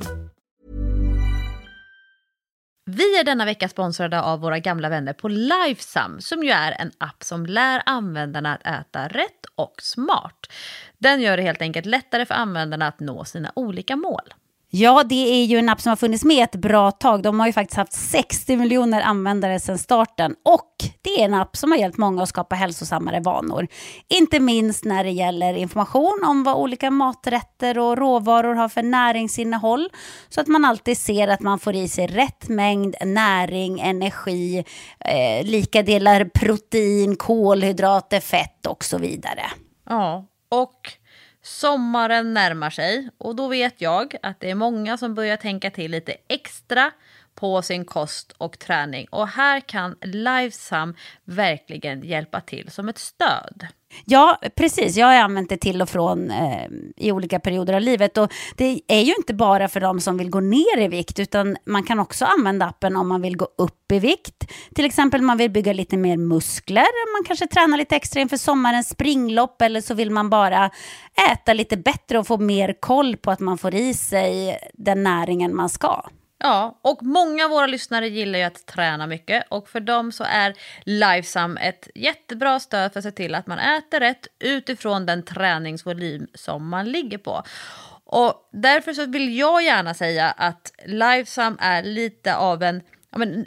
Vi är denna vecka sponsrade av våra gamla vänner på Lifesum, som ju är en app som lär användarna att äta rätt och smart. Den gör det helt enkelt lättare för användarna att nå sina olika mål. Ja, det är ju en app som har funnits med ett bra tag. De har ju faktiskt haft sextio miljoner användare sedan starten. Och det är en app som har hjälpt många att skapa hälsosammare vanor. Inte minst när det gäller information om vad olika maträtter och råvaror har för näringsinnehåll. Så att man alltid ser att man får i sig rätt mängd näring, energi, eh, lika delar protein, kolhydrater, fett och så vidare. Ja, och sommaren närmar sig och då vet jag att det är många som börjar tänka till lite extra på sin kost och träning. Och här kan Lifesum verkligen hjälpa till som ett stöd. Ja, precis. Jag har använt det till och från eh, i olika perioder av livet. Och det är ju inte bara för de som vill gå ner i vikt, utan man kan också använda appen om man vill gå upp i vikt. Till exempel om man vill bygga lite mer muskler. Man kanske tränar lite extra inför sommarens springlopp, eller så vill man bara äta lite bättre och få mer koll på att man får i sig den näringen man ska. Ja, och många av våra lyssnare gillar ju att träna mycket, och för dem så är Lifesum ett jättebra stöd för att se till att man äter rätt utifrån den träningsvolym som man ligger på. Och därför så vill jag gärna säga att Lifesum är lite av en, en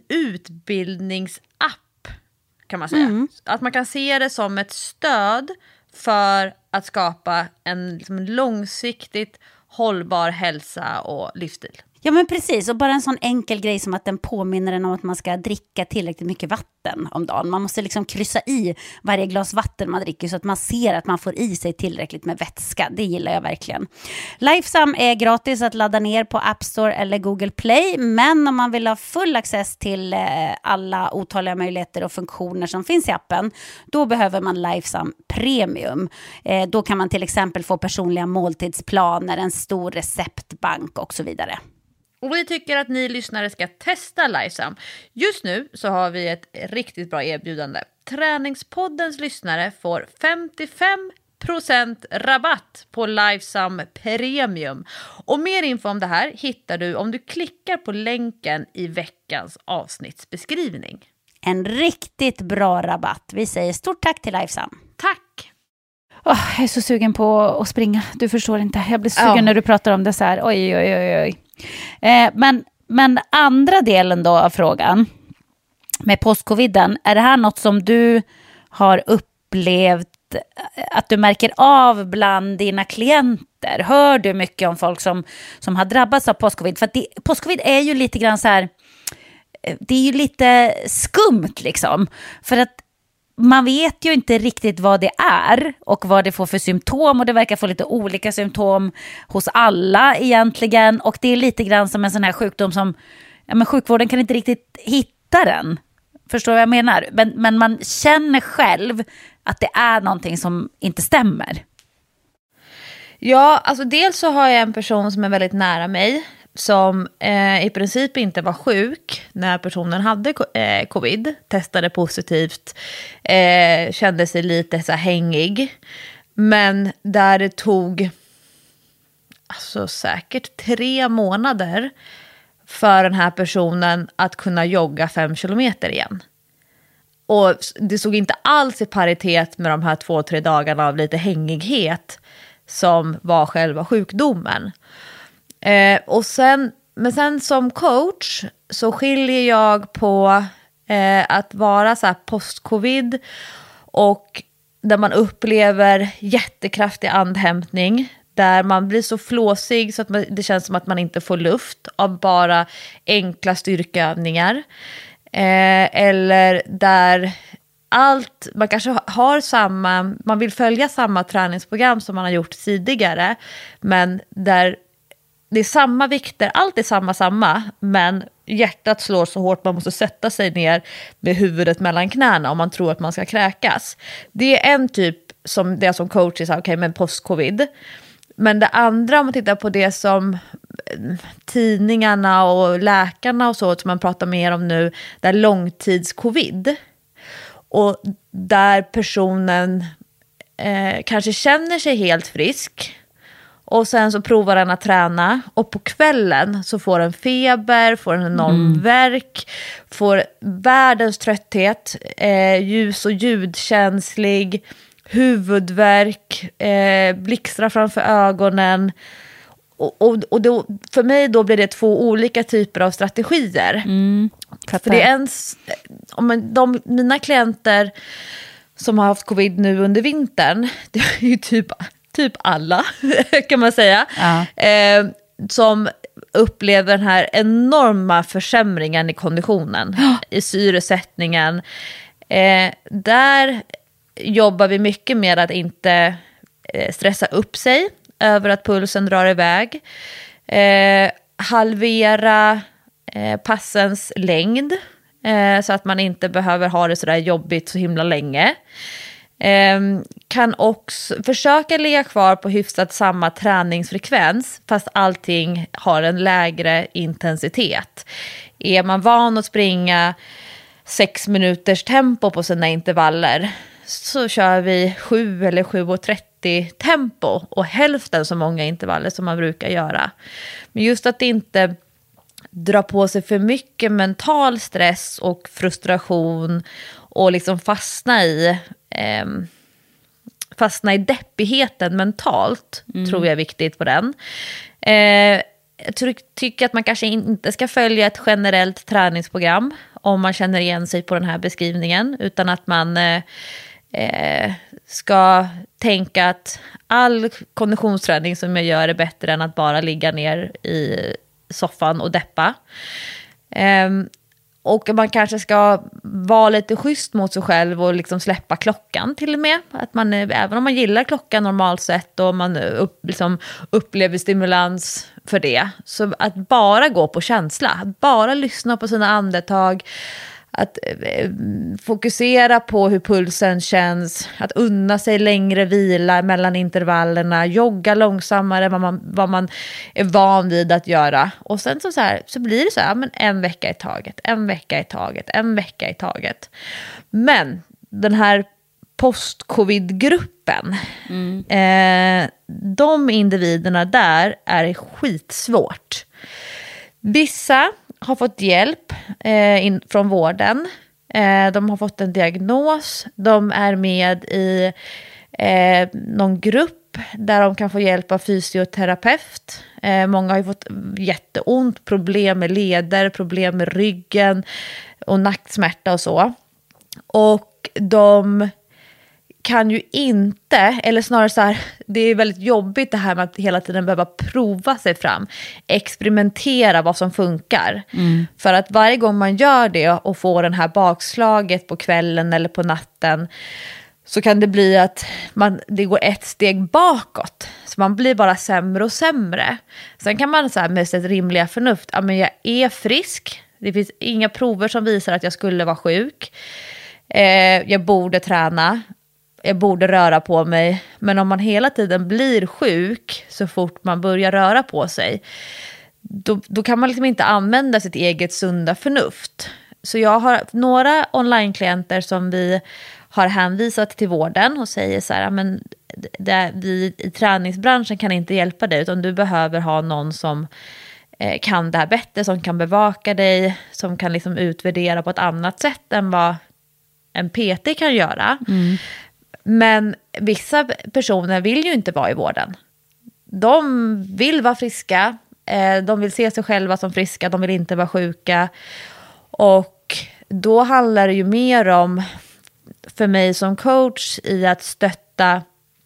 utbildningsapp, kan man säga. Mm. Att man kan se det som ett stöd för att skapa en liksom, långsiktigt hållbar hälsa och livsstil. Ja, men precis, och bara en sån enkel grej som att den påminner en om att man ska dricka tillräckligt mycket vatten om dagen. Man måste liksom kryssa i varje glas vatten man dricker så att man ser att man får i sig tillräckligt med vätska. Det gillar jag verkligen. Lifesum är gratis att ladda ner på App Store eller Google Play, men om man vill ha full access till alla otaliga möjligheter och funktioner som finns i appen, då behöver man Lifesum Premium. Då kan man till exempel få personliga måltidsplaner, en stor receptbank och så vidare. Och vi tycker att ni lyssnare ska testa Lifesum. Just nu så har vi ett riktigt bra erbjudande. Träningspoddens lyssnare får femtiofem procent rabatt på Lifesum Premium. Och mer info om det här hittar du om du klickar på länken i veckans avsnittsbeskrivning. En riktigt bra rabatt. Vi säger stort tack till Lifesum. Tack! Oh, jag är så sugen på att springa. Du förstår inte. Jag blir sugen ja. när du pratar om det så här. Oj, oj, oj, oj. Eh, men, men andra delen då av frågan med postcoviden, är det här något som du har upplevt att du märker av bland dina klienter? Hör du mycket om folk som, som har drabbats av postcovid? För att det, postcovid är ju lite grann så här, det är ju lite skumt liksom, för att man vet ju inte riktigt vad det är och vad det får för symptom, och det verkar få lite olika symptom hos alla egentligen, och det är lite grann som en sån här sjukdom som ja, men sjukvården kan inte riktigt hitta den. Förstår du vad jag menar? Men, men man känner själv att det är någonting som inte stämmer. Ja, alltså dels så har jag en person som är väldigt nära mig som eh, i princip inte var sjuk när personen hade eh, covid, testade positivt, eh, kände sig lite så här hängig, men där det tog alltså säkert tre månader för den här personen att kunna jogga fem kilometer igen. Och det såg inte alls i paritet med de här två, tre dagarna av lite hängighet som var själva sjukdomen. Eh, och sen, men sen som coach så skiljer jag på eh, att vara så här post-covid och där man upplever jättekraftig andhämtning, där man blir så flåsig så att man, det känns som att man inte får luft av bara enkla styrkeövningar. Eh, eller där allt, man kanske har samma, man vill följa samma träningsprogram som man har gjort tidigare, men där det är samma vikter, allt är samma samma, men hjärtat slår så hårt man måste sätta sig ner med huvudet mellan knäna om man tror att man ska kräkas. Det är en typ som det som coach är, okej, okay, men post-covid. Men det andra, om man tittar på det som tidningarna och läkarna och så som man pratar mer om nu, där långtidscovid. Och där personen eh, kanske känner sig helt frisk. Och sen så provar den att träna. Och på kvällen så får den feber, får en enorm mm. värk, får världens trötthet, eh, ljus- och ljudkänslig, huvudvärk, eh, blixtrar framför ögonen. Och, och, och då, för mig då blir det två olika typer av strategier. Mm. För det är ens, om man, de, mina klienter som har haft covid nu under vintern, det är ju typ, typ alla kan man säga, ja. eh, som upplever den här enorma försämringen i konditionen, ja. i syresättningen. Eh, där jobbar vi mycket med att inte eh, stressa upp sig över att pulsen drar iväg. Eh, halvera eh, passens längd eh, så att man inte behöver ha det så där jobbigt så himla länge. Eh, kan också försöka ligga kvar på hyfsat samma träningsfrekvens fast allting har en lägre intensitet. Är man van att springa sex minuters tempo på sina intervaller så kör vi sju eller sju och trettio tempo och hälften så många intervaller som man brukar göra. Men just att inte dra på sig för mycket mental stress och frustration och liksom fastna i eh, fastna i deppigheten mentalt mm. tror jag är viktigt på den. Eh, jag ty- tycker att man kanske inte ska följa ett generellt träningsprogram om man känner igen sig på den här beskrivningen, utan att man eh, eh, ska tänka att all konditionsträning som jag gör är bättre än att bara ligga ner i soffan och deppa. Eh, och man kanske ska vara lite schysst mot sig själv och liksom släppa klockan till och med. Att man, även om man gillar klockan normalt sett och man upp, liksom upplever stimulans för det. Så att bara gå på känsla, att bara lyssna på sina andetag, att eh, fokusera på hur pulsen känns, att unna sig längre vila mellan intervallerna, jogga långsammare än vad man, vad man är van vid att göra. Och sen så, så, här, så blir det så här, men en vecka i taget, en vecka i taget, en vecka i taget. Men den här post-covid-gruppen, mm. eh, de individerna där är skitsvårt. Vissa har fått hjälp eh, in, från vården. Eh, de har fått en diagnos. De är med i eh, någon grupp där de kan få hjälp av fysioterapeut. Eh, många har ju fått jätteont, problem med leder, problem med ryggen och nacksmärta och så. Och de kan ju inte, eller snarare så här, det är väldigt jobbigt det här med att hela tiden behöva prova sig fram, experimentera vad som funkar. Mm. För att varje gång man gör det och får den här bakslaget på kvällen eller på natten, så kan det bli att man, det går ett steg bakåt. Så man blir bara sämre och sämre. Sen kan man så här med sitt rimliga förnuft, ja men jag är frisk, det finns inga prover som visar att jag skulle vara sjuk. Eh, jag borde träna. Jag borde röra på mig. Men om man hela tiden blir sjuk så fort man börjar röra på sig, då, då kan man liksom inte använda sitt eget sunda förnuft. Så jag har några online-klienter som vi har hänvisat till vården och säger så här, men det, vi i träningsbranschen kan inte hjälpa dig, utan du behöver ha någon som eh, kan det här bättre, som kan bevaka dig, som kan liksom utvärdera på ett annat sätt än vad en P T kan göra. Mm. Men vissa personer vill ju inte vara i vården. De vill vara friska. De vill se sig själva som friska. De vill inte vara sjuka. Och då handlar det ju mer om, för mig som coach, i att stötta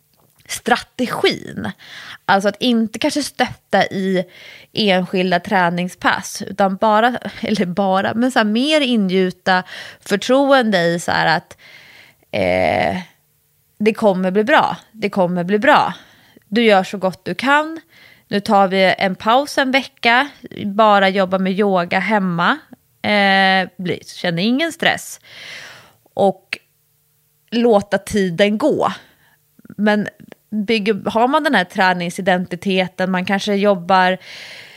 strategin. Alltså att inte kanske stötta i enskilda träningspass, utan bara, eller bara, men så här, mer ingjuta förtroende i så här att eh, det kommer bli bra. Det kommer bli bra. Du gör så gott du kan. Nu tar vi en paus en vecka. Bara jobba med yoga hemma. Eh, känner ingen stress. Och låta tiden gå. Men bygger, har man den här träningsidentiteten, man kanske jobbar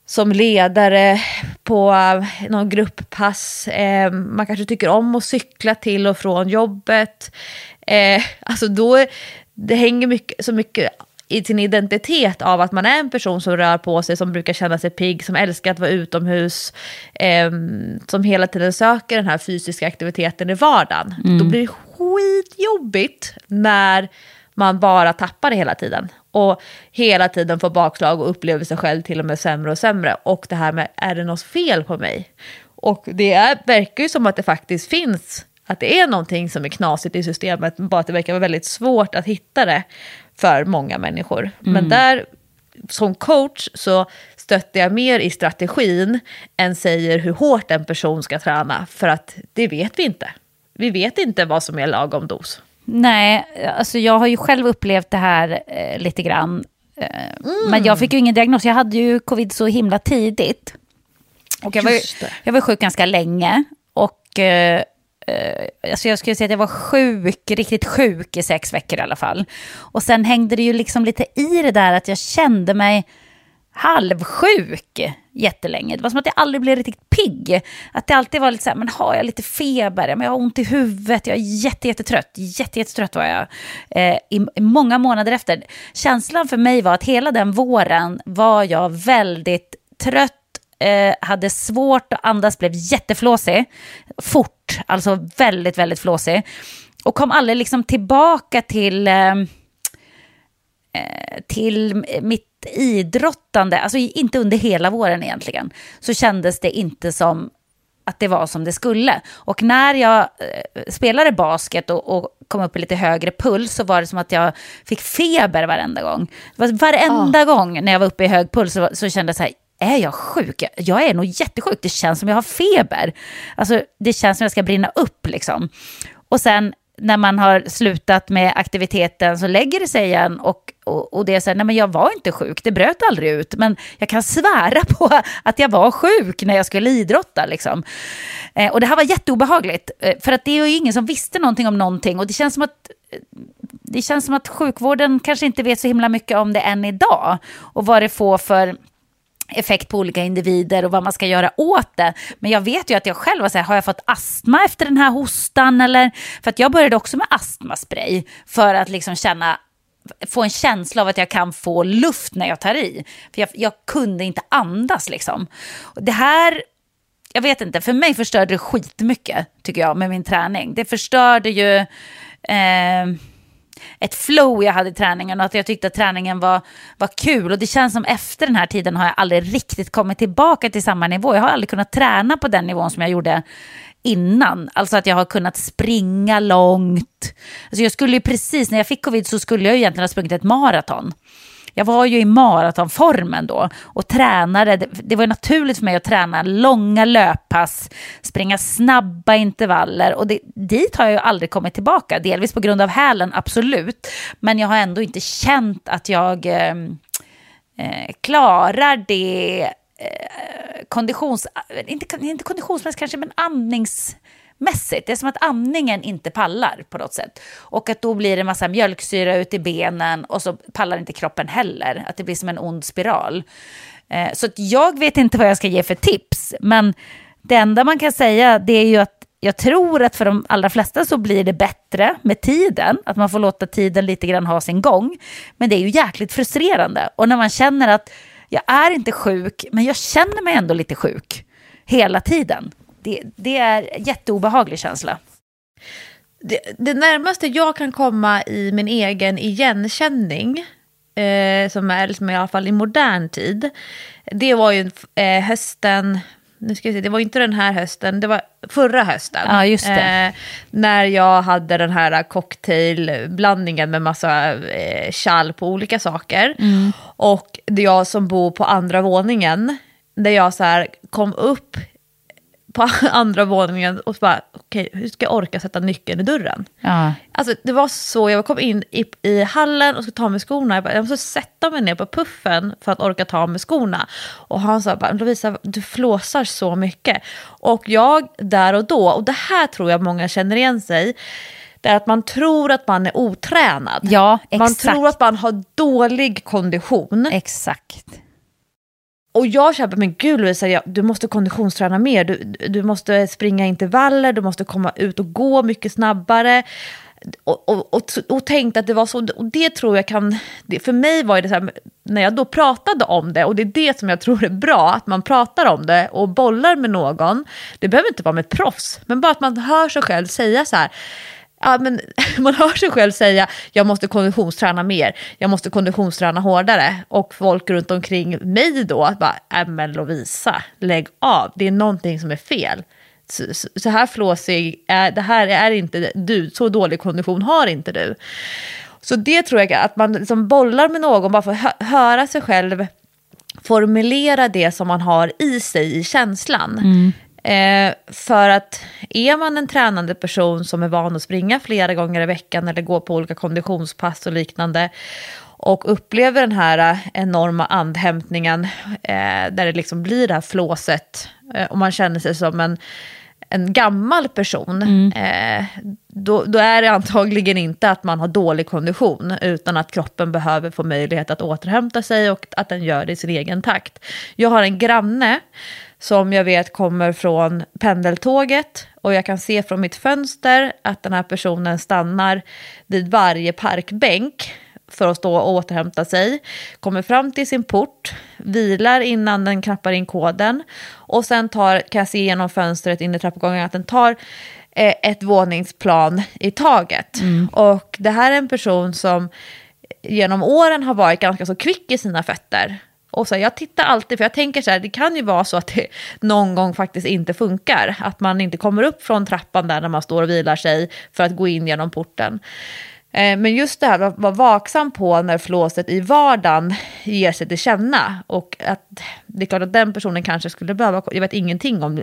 som ledare på någon grupppass. Eh, man kanske tycker om att cykla till och från jobbet. Eh, alltså då, det hänger mycket, så mycket i sin identitet av att man är en person som rör på sig, som brukar känna sig pigg, som älskar att vara utomhus, eh, som hela tiden söker den här fysiska aktiviteten i vardagen. Mm. Då blir det skitjobbigt när man bara tappar det hela tiden. Och hela tiden får bakslag och upplever sig själv till och med sämre och sämre. Och det här med, är det något fel på mig? Och det är, verkar ju som att det faktiskt finns, att det är någonting som är knasigt i systemet. Bara att det verkar vara väldigt svårt att hitta det för många människor. Mm. Men där, som coach, så stöttar jag mer i strategin än säger hur hårt en person ska träna. För att det vet vi inte. Vi vet inte vad som är lagom dos. Nej, alltså jag har ju själv upplevt det här eh, lite grann. Eh, mm. Men jag fick ju ingen diagnos. Jag hade ju covid så himla tidigt. Och jag var, ju, jag var sjuk ganska länge. Och eh, eh, alltså jag skulle säga att jag var sjuk, riktigt sjuk i sex veckor i alla fall. Och sen hängde det ju liksom lite i det där att jag kände mig halvsjuk jättelänge. Det var som att jag aldrig blev riktigt pigg. Att det alltid var lite så här, men har jag lite feber? Men jag har ont i huvudet. Jag är jätte, jättetrött. Jätte, jättetrött var jag eh, i, i många månader efter. Känslan för mig var att hela den våren var jag väldigt trött. Eh, hade svårt att andas, blev jätteflåsig. Fort, alltså väldigt, väldigt flåsig. Och kom aldrig liksom tillbaka till... Eh, till mitt idrottande, alltså inte under hela våren egentligen, så kändes det inte som att det var som det skulle. Och när jag eh, spelade basket och, och kom upp i lite högre puls, så var det som att jag fick feber varenda gång. Varenda oh. gång när jag var uppe i hög puls så, så kände jag så här, är jag sjuk? Jag är nog jättesjuk. Det känns som jag har feber. Alltså det känns som jag ska brinna upp liksom. Och sen när man har slutat med aktiviteten så lägger det sig igen och, och, och det är så här, nej men jag var inte sjuk, det bröt aldrig ut, men jag kan svära på att jag var sjuk när jag skulle idrotta liksom. Eh, och det här var jätteobehagligt, eh, för att det är ju ingen som visste någonting om någonting, och det känns som att det känns som att sjukvården kanske inte vet så himla mycket om det än idag, och vad det får för effekt på olika individer och vad man ska göra åt det. Men jag vet ju att jag själv var så här, har jag fått astma efter den här hostan? Eller, för att jag började också med astmaspray för att liksom känna, få en känsla av att jag kan få luft när jag tar i. För jag, jag kunde inte andas liksom. Och det här, jag vet inte, för mig förstörde det skitmycket tycker jag med min träning. Det förstörde ju... Eh, ett flow jag hade i träningen och att jag tyckte att träningen var, var kul. Och det känns som efter den här tiden har jag aldrig riktigt kommit tillbaka till samma nivå. Jag har aldrig kunnat träna på den nivån som jag gjorde innan. Alltså att jag har kunnat springa långt. Alltså jag skulle ju precis, när jag fick covid så skulle jag ju egentligen ha sprungit ett maraton. Jag var ju i maratonformen då och tränade. Det, det var naturligt för mig att träna långa löppass, springa snabba intervaller. Och det, dit har jag ju aldrig kommit tillbaka. Delvis på grund av hälen, absolut. Men jag har ändå inte känt att jag eh, eh, klarar det eh, konditions... Inte, inte konditionsmässigt kanske, men andnings... mässigt. Det är som att andningen inte pallar på något sätt. Och att då blir det en massa mjölksyra ut i benen och så pallar inte kroppen heller. Att det blir som en ond spiral. Eh, så att jag vet inte vad jag ska ge för tips. Men det enda man kan säga, det är ju att jag tror att för de allra flesta så blir det bättre med tiden. Att man får låta tiden lite grann ha sin gång. Men det är ju jäkligt frustrerande. Och när man känner att jag är inte sjuk, men jag känner mig ändå lite sjuk hela tiden. Det, det är en jätteobehaglig känsla. Det, det närmaste jag kan komma i min egen igenkänning, eh, som är liksom i alla fall i modern tid, det var ju eh, hösten, nu ska jag se, det var inte den här hösten, det var förra hösten. Ja, just det. Eh, när jag hade den här cocktailblandningen med massa eh, kall på olika saker. Mm. Och det jag som bor på andra våningen, där jag så här kom upp på andra våningen och så bara, okej, okay, hur ska jag orka sätta nyckeln i dörren? Ja. Alltså det var så, jag kom in i, i hallen och skulle ta med skorna. Jag, bara, jag måste sätta mig ner på puffen för att orka ta med skorna. Och han sa bara, Lovisa, du flåsar så mycket. Och jag där och då, och det här tror jag många känner igen sig, det är att man tror att man är otränad. Ja, exakt. Man tror att man har dålig kondition. Exakt. Och jag känner, men gud Louisa, jag, du måste konditionsträna mer. Du, du måste springa intervaller, du måste komma ut och gå mycket snabbare. Och, och, och, och tänkte att det var så, och det tror jag kan, det, för mig var det så här, när jag då pratade om det, och det är det som jag tror är bra, att man pratar om det och bollar med någon, det behöver inte vara med ett proffs, men bara att man hör sig själv säga så här, ja, men man hör sig själv säga, jag måste konditionsträna mer, jag måste konditionsträna hårdare, och folk runt omkring mig då, att bara, äh men Lovisa, lägg av, det är någonting som är fel. Så, så här flåsig, är, det här är inte du, så dålig kondition har inte du. Så det tror jag, att man liksom bollar med någon, bara för att hö- höra sig själv formulera det som man har i sig, i känslan. Mm. Eh, för att är man en tränande person som är van att springa flera gånger i veckan eller gå på olika konditionspass och liknande, och upplever den här enorma andhämtningen eh, där det liksom blir det här flåset, eh, och man känner sig som en, en gammal person, mm. eh, då, då är det antagligen inte att man har dålig kondition, utan att kroppen behöver få möjlighet att återhämta sig och att den gör det i sin egen takt. Jag har en granne som jag vet kommer från pendeltåget, och jag kan se från mitt fönster att den här personen stannar vid varje parkbänk för att stå och återhämta sig, kommer fram till sin port, vilar innan den knappar in koden, och sen tar, kan jag se genom fönstret in i trappuppgången att den tar eh, ett våningsplan i taget. Mm. Och det här är en person som genom åren har varit ganska så kvick i sina fötter. Och så jag tittar alltid, för jag tänker så här, det kan ju vara så att det någon gång faktiskt inte funkar, att man inte kommer upp från trappan där när man står och vilar sig för att gå in genom porten. Men just det här att vara vaksam på när flåset i vardagen ger sig till känna, och att det är klart att den personen kanske skulle behöva, jag vet ingenting om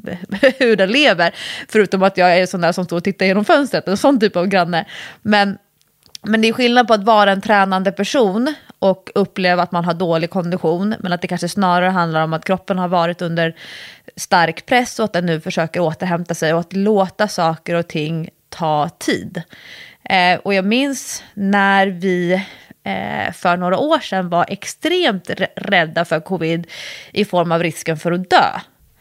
hur den lever, förutom att jag är sån där som står och tittar genom fönstret, en sån typ av granne, men Men det är skillnad på att vara en tränande person och uppleva att man har dålig kondition, men att det kanske snarare handlar om att kroppen har varit under stark press och att den nu försöker återhämta sig, och att låta saker och ting ta tid. Eh, och jag minns när vi eh, för några år sedan var extremt rädda för covid i form av risken för att dö.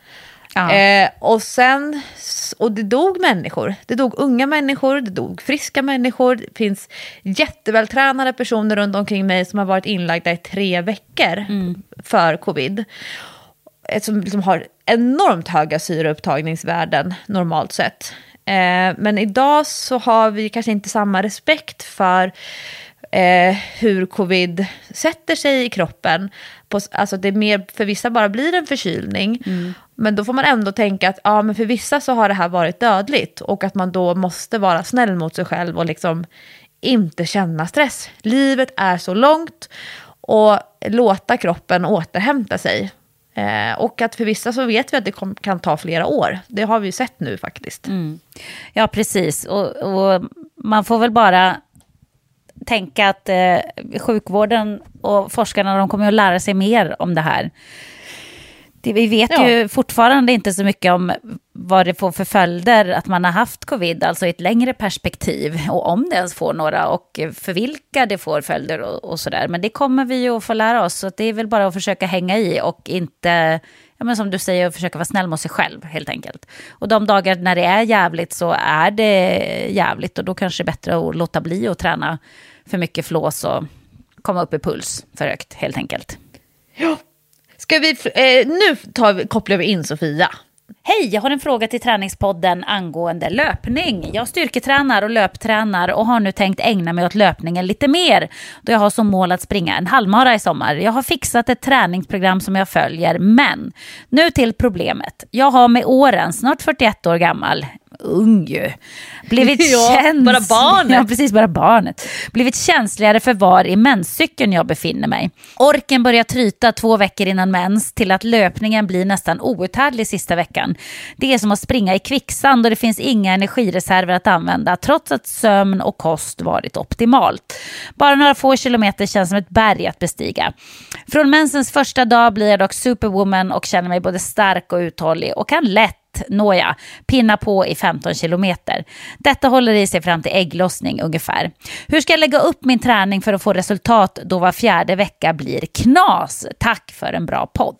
Eh, och sen, och det dog människor, det dog unga människor, det dog friska människor, det finns jättevältränade personer runt omkring mig som har varit inlagda i tre veckor mm. för covid, som liksom har enormt höga syreupptagningsvärden normalt sett. Eh, men idag så har vi kanske inte samma respekt för Eh, hur covid sätter sig i kroppen. På, alltså det är mer, för vissa bara blir en förkylning. Mm. Men då får man ändå tänka att ja, men för vissa så har det här varit dödligt. Och att man då måste vara snäll mot sig själv och liksom inte känna stress. Livet är så långt, och låta kroppen återhämta sig. Eh, och att för vissa så vet vi att det kom, kan ta flera år. Det har vi ju sett nu faktiskt. Mm. Ja, precis. Och, och man får väl bara tänka att eh, sjukvården och forskarna, de kommer att lära sig mer om det här. Det, vi vet ja. ju fortfarande inte så mycket om vad det får för följder att man har haft covid, alltså i ett längre perspektiv, och om det ens får några, och för vilka det får följder och, och sådär. Men det kommer vi ju att få lära oss, så det är väl bara att försöka hänga i och inte, ja, men som du säger, försöka vara snäll mot sig själv helt enkelt. Och de dagar när det är jävligt så är det jävligt, och då kanske det är bättre att låta bli att träna för mycket flås och komma upp i puls för högt helt enkelt. Ja. Ska vi, eh, nu tar vi, kopplar vi in Sofia. Hej, jag har en fråga till träningspodden angående löpning. Jag styrketränar och löptränar och har nu tänkt ägna mig åt löpningen lite mer, då jag har som mål att springa en halvmara i sommar. Jag har fixat ett träningsprogram som jag följer, men nu till problemet. Jag har med åren, snart fyrtioett år gammal, ung ju, blivit ja, käns- bara barnet. Ja, precis, bara barnet. Blivit känsligare för var i menscykeln jag befinner mig. Orken börjar tryta två veckor innan mens, till att löpningen blir nästan outhärdlig sista veckan. Det är som att springa i kvicksand, och det finns inga energireserver att använda, trots att sömn och kost varit optimalt. Bara några få kilometer känns som ett berg att bestiga. Från mensens första dag blir jag dock superwoman och känner mig både stark och uthållig, och kan lätt lätt. Nåja, pinna på i femton kilometer. Detta håller i sig fram till ägglossning ungefär. Hur ska jag lägga upp min träning för att få resultat då var fjärde vecka blir knas? Tack för en bra podd.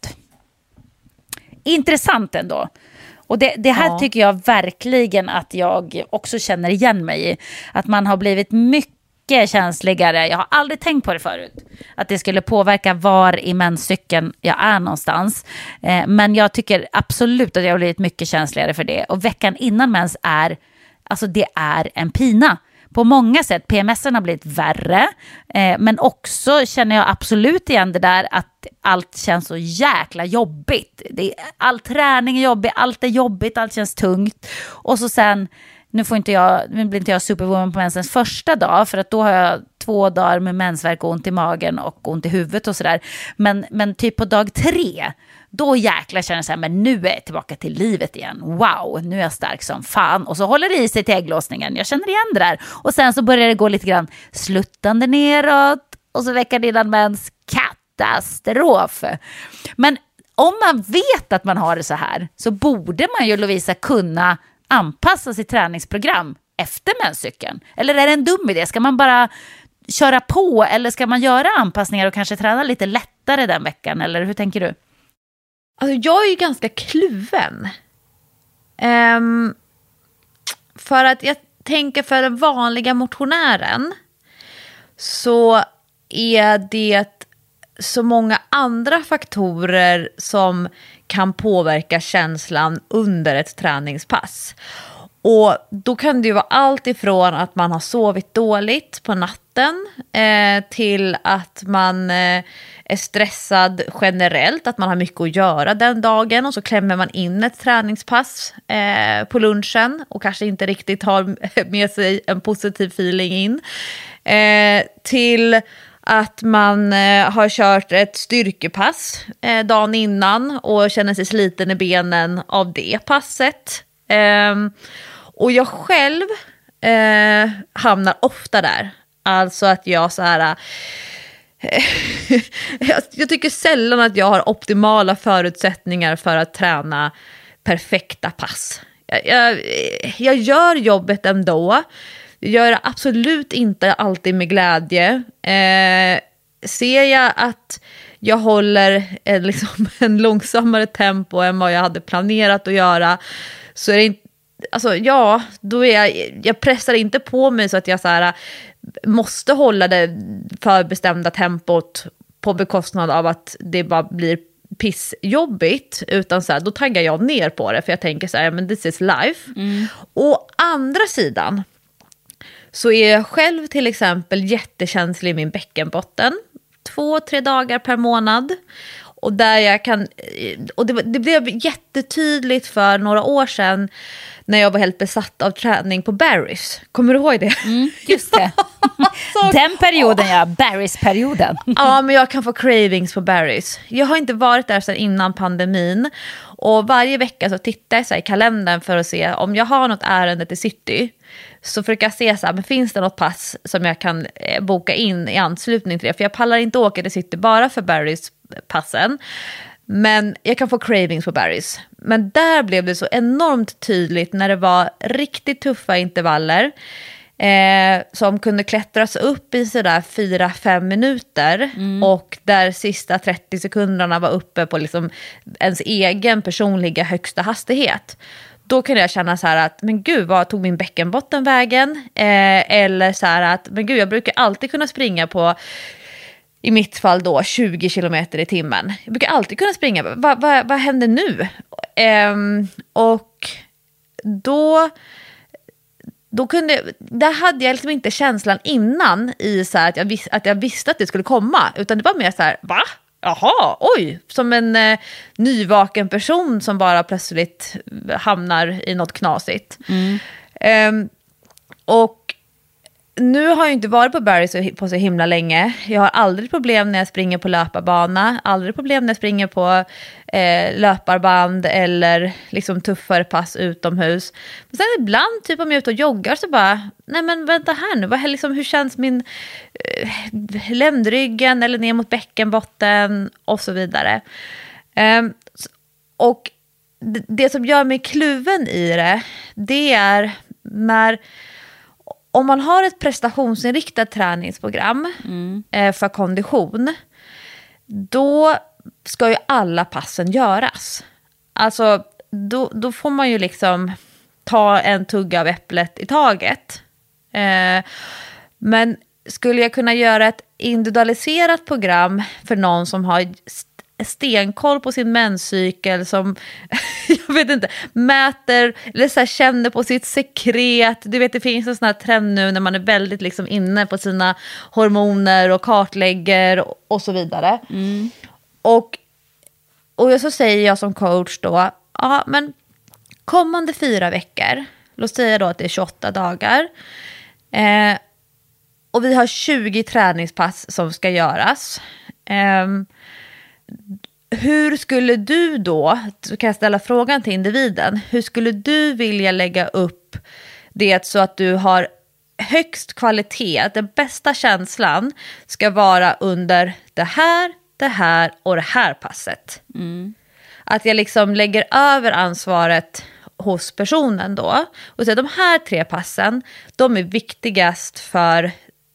Intressant ändå. Och det, det här ja. tycker jag verkligen att jag också känner igen mig i. Att man har blivit mycket känsligare. Jag har aldrig tänkt på det förut. Att det skulle påverka var i menscykeln jag är någonstans. Eh, men jag tycker absolut att jag har blivit mycket känsligare för det. Och veckan innan mens är, alltså det är en pina. På många sätt, P M S har blivit värre. Eh, men också känner jag absolut igen det där att allt känns så jäkla jobbigt. Det är, all träning är jobbig, allt är jobbigt, allt känns tungt. Och så sen, nu får inte jag, nu blir inte jag superwoman på mensens första dag. För att då har jag två dagar med mensvärk och ont i magen och ont i huvudet och sådär. Men, men typ på dag tre, då jäklar känner jag så här, men nu är jag tillbaka till livet igen. Wow, nu är jag stark som fan. Och så håller det i sig till ägglossningen. Jag känner igen det där. Och sen så börjar det gå lite grann sluttande neråt. Och så veckan innan mens, katastrof. Men om man vet att man har det så här, så borde man ju, Lovisa, kunna anpassa sitt träningsprogram efter menscykeln. Eller är det en dum idé? Ska man bara köra på? Eller ska man göra anpassningar och kanske träna lite lättare den veckan? Eller hur tänker du? Alltså jag är ju ganska kluven. Um, för att jag tänker för den vanliga motionären så är det så många andra faktorer som kan påverka känslan under ett träningspass. Och då kan det ju vara allt ifrån att man har sovit dåligt på natten eh, till att man eh, är stressad generellt, att man har mycket att göra den dagen och så klämmer man in ett träningspass eh, på lunchen och kanske inte riktigt har med sig en positiv feeling in. Eh, till att man eh, har kört ett styrkepass eh, dagen innan och känner sig sliten i benen av det passet. Eh, och jag själv eh, hamnar ofta där. Alltså att jag så här... jag, jag tycker sällan att jag har optimala förutsättningar för att träna perfekta pass. Jag, jag, jag gör jobbet ändå. Jag gör det absolut inte alltid med glädje. Eh, ser jag att jag håller en, liksom, en långsammare tempo än vad jag hade planerat att göra, så är det inte, alltså ja, då är jag, jag pressar inte på mig så att jag så här måste hålla det förbestämda tempot på bekostnad av att det bara blir pissjobbigt, utan så här, då taggar jag ner på det för jag tänker så här, men this is life. Mm. Och andra sidan så är jag själv till exempel jättekänslig i min bäckenbotten två, tre dagar per månad. Och där jag kan, och det, det blev jättetydligt för några år sedan när jag var helt besatt av träning på Barry's. Kommer du ihåg det? Mm, just det. Den perioden, ja. Barry's-perioden. Ja, men jag kan få cravings på Barry's. Jag har inte varit där sedan innan pandemin. Och varje vecka så tittar jag så här i kalendern för att se om jag har något ärende till city. Så försöker jag se så här, men finns det något pass som jag kan eh, boka in i anslutning till det. För jag pallar inte åka till city bara för Barry's-passen. Men jag kan få cravings på Barry's. Men där blev det så enormt tydligt när det var riktigt tuffa intervaller. Eh, som kunde klättras upp i sådär fyra fem minuter. Mm. Och där sista trettio sekunderna var uppe på liksom ens egen personliga högsta hastighet. Då kan jag känna så här att, men gud, vad tog min bäckenbotten vägen? Eh, eller så här att, men gud, jag brukar alltid kunna springa på, i mitt fall då, tjugo kilometer i timmen. Jag brukar alltid kunna springa. Va, va, vad händer nu? Eh, och då... Då kunde, där hade jag liksom inte känslan innan i så här att, jag vis, att jag visste att det skulle komma. Utan det var mer så här, va? Jaha, oj. Som en eh, nyvaken person som bara plötsligt hamnar i något knasigt. Mm. Um, och nu har jag inte varit på Barry's på så himla länge. Jag har aldrig problem när jag springer på löparbana. Aldrig problem när jag springer på eh, löparband eller liksom tuffare pass utomhus. Men sen ibland, typ om jag är ute och joggar, så bara, nej men vänta här nu. Vad, liksom, hur känns min eh, ländryggen eller ner mot bäckenbotten och så vidare. Um, och det, det som gör mig kluven i det, det är när, om man har ett prestationsinriktat träningsprogram mm. eh, för kondition, då ska ju alla passen göras. Alltså, då, då får man ju liksom ta en tugga av äpplet i taget. Eh, men skulle jag kunna göra ett individualiserat program för någon som har stenkoll på sin menscykel, som jag vet inte, mäter eller så här, känner på sitt sekret. Du vet, det finns en sån här trend nu när man är väldigt liksom inne på sina hormoner och kartlägger och, och så vidare. Mm. Och, och så säger jag som coach då, ja men kommande fyra veckor, låt säga då att det är tjugoåtta dagar, eh, och vi har tjugo träningspass som ska göras. Eh, hur skulle du då, så kan jag ställa frågan till individen, hur skulle du vilja lägga upp det så att du har högst kvalitet, den bästa känslan ska vara under det här, det här och det här passet. Mm. Att jag liksom lägger över ansvaret hos personen då. Och så de här tre passen, de är viktigast för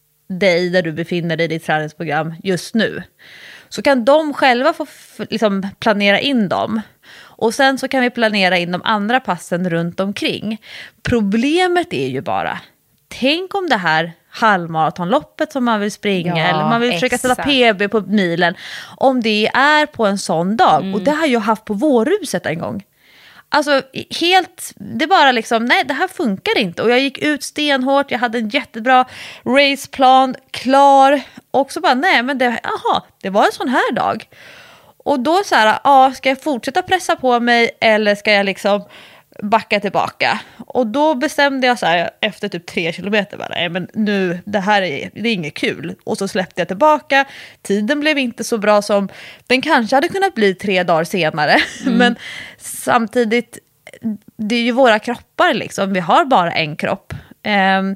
dig där du befinner dig i ditt träningsprogram just nu. Så kan de själva få liksom planera in dem. Och sen så kan vi planera in de andra passen runt omkring. Problemet är ju bara, tänk om det här halvmaratonloppet som man vill springa, ja, eller man vill försöka ställa P B på milen, om det är på en sån dag. Mm. Och det har jag haft på Vårhuset en gång. Alltså helt, det bara liksom, nej det här funkar inte. Och jag gick ut stenhårt, jag hade en jättebra raceplan klar. Och så bara, nej men det, aha, det var en sån här dag. Och då så här, ja, ska jag fortsätta pressa på mig eller ska jag liksom backa tillbaka? Och då bestämde jag så här efter typ tre kilometer bara, nej men nu, det här är, det är inget kul. Och så släppte jag tillbaka, tiden blev inte så bra som den kanske hade kunnat bli tre dagar senare. Mm. Men samtidigt, det är ju våra kroppar liksom, vi har bara en kropp. Um,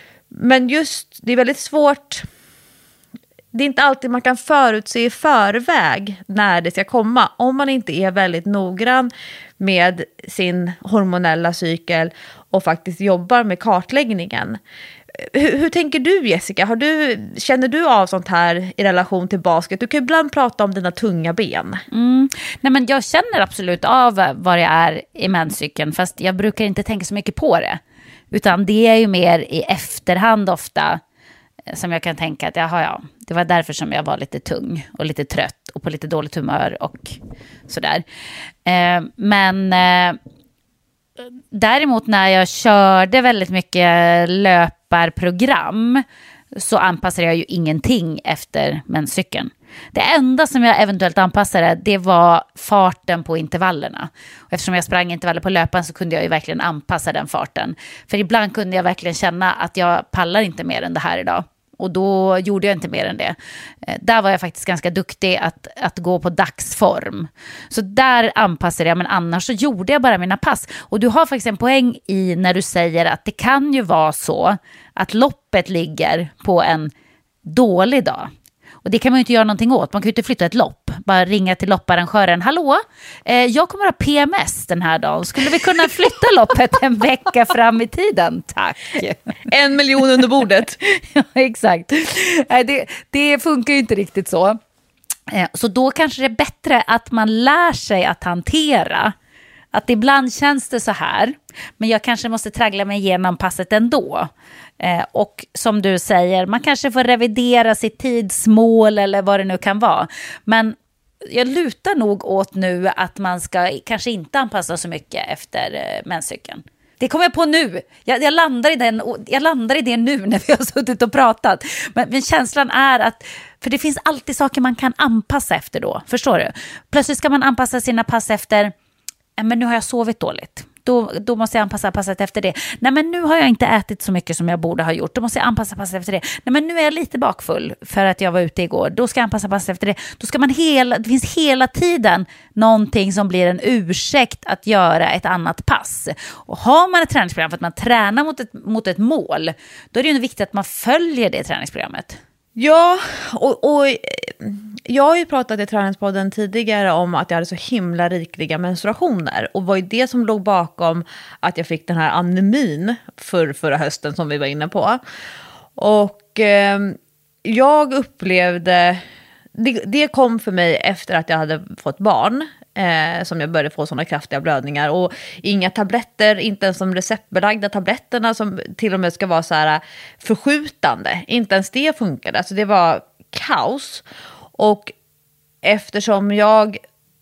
men just, det är väldigt svårt, det är inte alltid man kan förutse i förväg när det ska komma, om man inte är väldigt noggrann med sin hormonella cykel och faktiskt jobbar med kartläggningen. Hur, hur tänker du, Jessica? Har du, känner du av sånt här i relation till basket? Du kan ju ibland prata om dina tunga ben. Mm. Nej, men jag känner absolut av vad det är i menscykeln, fast jag brukar inte tänka så mycket på det. Utan det är ju mer i efterhand ofta som jag kan tänka att jaha, ja, det var därför som jag var lite tung och lite trött och på lite dåligt humör och sådär. Eh, men eh, däremot när jag körde väldigt mycket löparprogram så anpassade jag ju ingenting efter menscykeln. Det enda som jag eventuellt anpassade, det var farten på intervallerna. Och eftersom jag sprang intervaller på löpan så kunde jag ju verkligen anpassa den farten. För ibland kunde jag verkligen känna att jag pallar inte mer än det här idag. Och då gjorde jag inte mer än det. Där var jag faktiskt ganska duktig att, att gå på dagsform. Så där anpassade jag, men annars så gjorde jag bara mina pass. Och du har faktiskt en poäng i när du säger att det kan ju vara så att loppet ligger på en dålig dag. Och det kan man ju inte göra någonting åt. Man kan ju inte flytta ett lopp. Bara ringa till lopparrangören. Hallå, eh, jag kommer ha P M S den här dagen. Skulle vi kunna flytta loppet en vecka fram i tiden? Tack. En miljon under bordet. Ja, exakt. Nej, det, det funkar ju inte riktigt så. Eh, så då kanske det är bättre att man lär sig att hantera. Att ibland känns det så här. Men jag kanske måste traggla mig igenom passet ändå. Eh, och som du säger, man kanske får revidera sitt tidsmål eller vad det nu kan vara. Men jag lutar nog åt nu att man ska kanske inte anpassa så mycket efter eh, menscykeln. Det kommer jag på nu. Jag, jag, landar i den, jag landar i det nu när vi har suttit och pratat. Men, men känslan är att, för det finns alltid saker man kan anpassa efter då. Förstår du? Plötsligt ska man anpassa sina pass efter, men nu har jag sovit dåligt. Då, då måste jag anpassa passet efter det. Nej, men nu har jag inte ätit så mycket som jag borde ha gjort. Då måste jag anpassa passet efter det. Nej, men nu är jag lite bakfull för att jag var ute igår. Då ska jag anpassa passet efter det. Då ska man hela, det finns hela tiden någonting som blir en ursäkt att göra ett annat pass. Och har man ett träningsprogram för att man tränar mot ett, mot ett mål, då är det ju viktigt att man följer det träningsprogrammet. Ja, och, och jag har ju pratat i Träningspodden tidigare om att jag hade så himla rikliga menstruationer. Och var ju det som låg bakom att jag fick den här anemin för förra hösten som vi var inne på. Och eh, jag upplevde... Det, det kom för mig efter att jag hade fått barn. Eh, som jag började få sådana kraftiga blödningar. Och inga tabletter, inte ens de receptbelagda tabletterna som till och med ska vara så här förskjutande. Inte ens det funkade. Alltså det var kaos. Och eftersom jag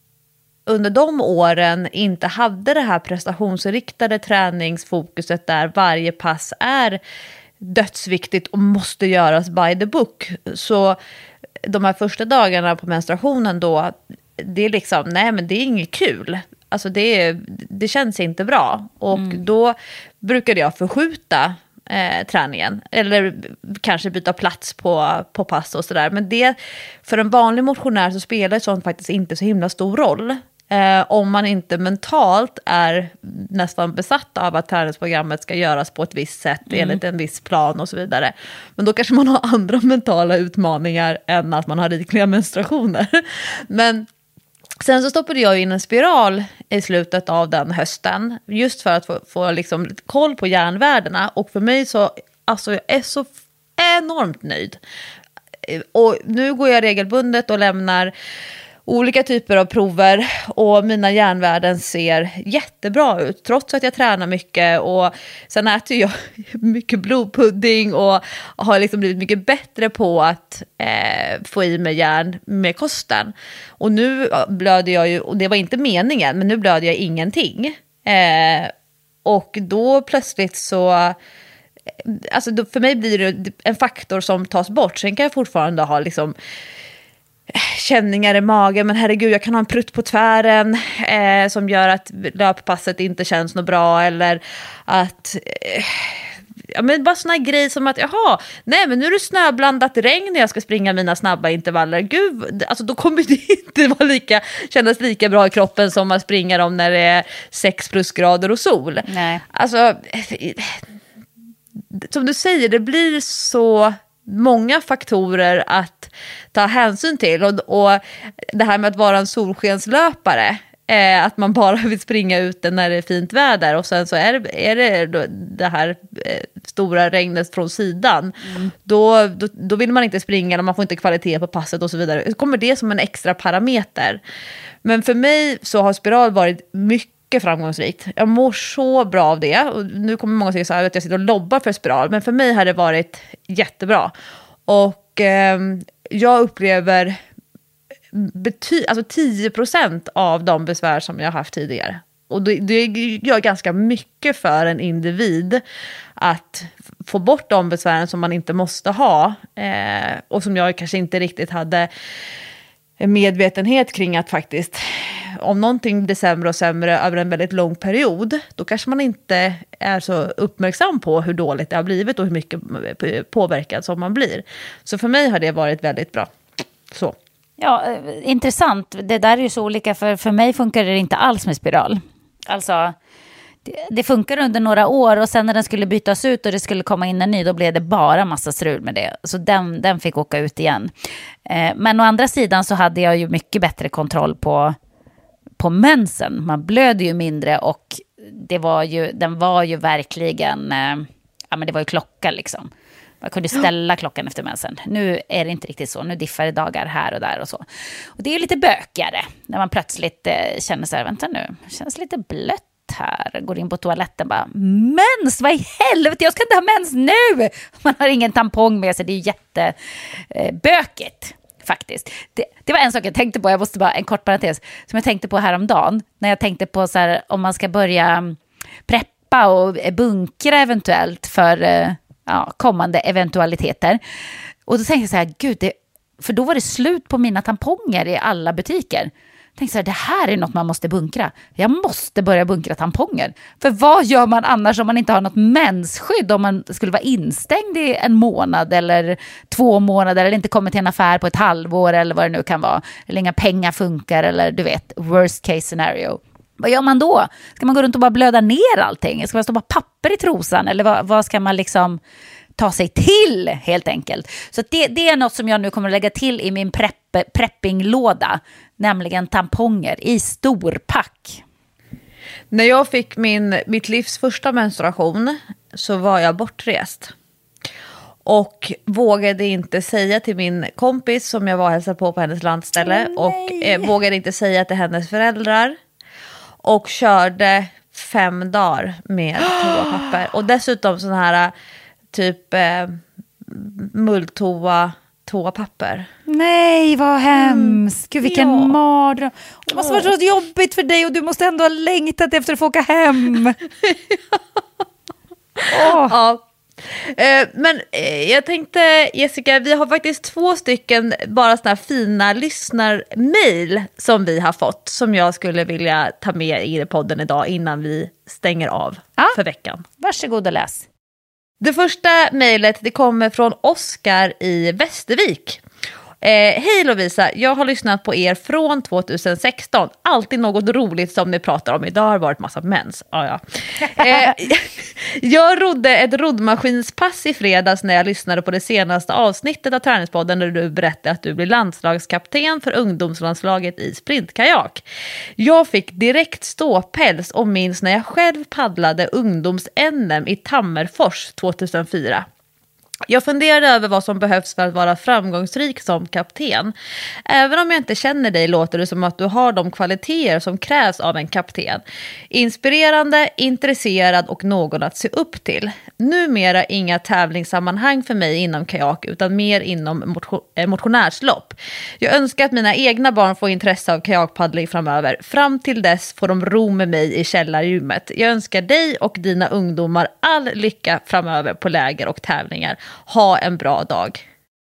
under de åren inte hade det här prestationsriktade träningsfokuset där varje pass är dödsviktigt och måste göras by the book. Så de här första dagarna på menstruationen då, det är liksom, nej men det är inget kul. Alltså det, det känns inte bra. Och mm. då brukade jag förskjuta eh, träningen. Eller kanske byta plats på, på pass och sådär. Men det, för en vanlig motionär så spelar sånt faktiskt inte så himla stor roll. Eh, om man inte mentalt är nästan besatt av att träningsprogrammet ska göras på ett visst sätt mm. enligt en viss plan och så vidare. Men då kanske man har andra mentala utmaningar än att man har rikliga menstruationer. Men sen så stoppade jag in en spiral i slutet av den hösten. Just för att få, få liksom koll på järnvärdena. Och för mig så, alltså jag är så enormt nöjd. Och nu går jag regelbundet och lämnar olika typer av prover och mina järnvärden ser jättebra ut trots att jag tränar mycket. Och sen äter jag mycket blodpudding och har liksom blivit mycket bättre på att eh, få i mig järn med kosten. Och nu blöder jag ju, och det var inte meningen, men nu blöder jag ingenting. Eh, och då plötsligt så... Alltså då, för mig blir det en faktor som tas bort. Sen kan jag fortfarande ha liksom känningar i magen, men herregud, jag kan ha en prutt på tvären eh, som gör att löppasset inte känns något bra, eller att eh, ja, men bara såna grejer som att jaha, nej men nu är det snöblandat regn när jag ska springa mina snabba intervaller. Gud, alltså då kommer det inte vara lika, kännas lika bra i kroppen som att springa dem när det är sex plusgrader och sol. Nej. Alltså som du säger, det blir så många faktorer att ta hänsyn till. Och, och det här med att vara en solskenslöpare, eh, att man bara vill springa ute när det är fint väder, och sen så är det, är det det här eh, stora regnet från sidan. Mm. Då, då, då vill man inte springa, och man får inte kvalitet på passet och så vidare. Så kommer det som en extra parameter. Men för mig så har spiral varit mycket framgångsrikt. Jag mår så bra av det. Och nu kommer många säga så här att jag sitter och lobbar för spiral. Men för mig har det varit jättebra. Och eh, jag upplever bety- alltså tio procent av de besvär som jag har haft tidigare. Och det, det gör ganska mycket för en individ att få bort de besvären som man inte måste ha. Eh, och som jag kanske inte riktigt hade medvetenhet kring, att faktiskt om någonting blir sämre och sämre över en väldigt lång period, då kanske man inte är så uppmärksam på hur dåligt det har blivit och hur mycket påverkad som man blir. Så för mig har det varit väldigt bra. Så. Ja, intressant. Det där är ju så olika, för, för mig funkar det inte alls med spiral. Alltså, det, det funkar under några år, och sen när den skulle bytas ut och det skulle komma in en ny, då blev det bara massa strul med det. Så den, den fick åka ut igen. Eh, men å andra sidan så hade jag ju mycket bättre kontroll på på mensen. Man blöder ju mindre, och det var ju, den var ju verkligen, eh, ja men det var ju klocka liksom. Man kunde ställa klockan efter mensen. Nu är det inte riktigt så. Nu diffar det dagar här och där och så. Och det är lite bökigare när man plötsligt eh, känner så här, vänta nu, det känns lite blött här. Går in på toaletten bara, mens, vad i helvete, jag ska inte ha mens nu. Man har ingen tampong med sig, det är ju jättebökigt. Faktiskt. Det, det var en sak jag tänkte på, jag måste bara, en kort parentes, som jag tänkte på häromdagen, när jag tänkte på så här, om man ska börja preppa och bunkra eventuellt för ja, kommande eventualiteter. Och då tänkte jag så här, gud, det, för då var det slut på mina tamponger i alla butiker. Jag tänkte så här, det här är något man måste bunkra. Jag måste börja bunkra tamponger. För vad gör man annars om man inte har något mensskydd? Om man skulle vara instängd i en månad eller två månader, eller inte kommer till en affär på ett halvår eller vad det nu kan vara. Eller inga pengar funkar, eller du vet, worst case scenario. Vad gör man då? Ska man gå runt och bara blöda ner allting? Ska man stoppa papper i trosan? Eller vad, vad ska man liksom ta sig till helt enkelt? Så det, det är något som jag nu kommer att lägga till i min prepp prepp, preppinglåda, nämligen tamponger i stor pack. När jag fick min, mitt livs första menstruation så var jag bortrest. Och vågade inte säga till min kompis som jag var och hälsade på på hennes landställe. Oh, och eh, vågade inte säga till hennes föräldrar. Och körde fem dagar med toapapper. Och dessutom sån här typ eh, mulltoa toapapper. Nej, vad hemskt. Gud, vilken Ja. mardröm. Det måste vara så jobbigt för dig och du måste ändå ha längtat efter att få åka hem. Åh. Ja. Eh, men eh, jag tänkte, Jessica, vi har faktiskt två stycken bara såna här fina lyssnarmail som vi har fått, som jag skulle vilja ta med i podden idag innan vi stänger av Ja. för veckan. Varsågod och läs. Det första mejlet, det kommer från Oskar i Västervik. Eh, Hej Lovisa, jag har lyssnat på er från tjugohundrasexton. Alltid något roligt som ni pratar om. Idag har det varit massa mens. Ah, ja. eh, jag rodde ett roddmaskinspass i fredags när jag lyssnade på det senaste avsnittet av Träningspodden, där du berättade att du blir landslagskapten för ungdomslandslaget i sprintkajak. Jag fick direkt ståpäls och minns när jag själv paddlade ungdoms-N M i Tammerfors tjugohundrafyra. Jag funderade över vad som behövs för att vara framgångsrik som kapten. Även om jag inte känner dig låter det som att du har de kvaliteter som krävs av en kapten. Inspirerande, intresserad och någon att se upp till. Numera inga tävlingssammanhang för mig inom kajak utan mer inom motion- eh, motionärslopp. Jag önskar att mina egna barn får intresse av kajakpaddling framöver. Fram till dess får de ro med mig i källargymmet. Jag önskar dig och dina ungdomar all lycka framöver på läger och tävlingar. Ha en bra dag.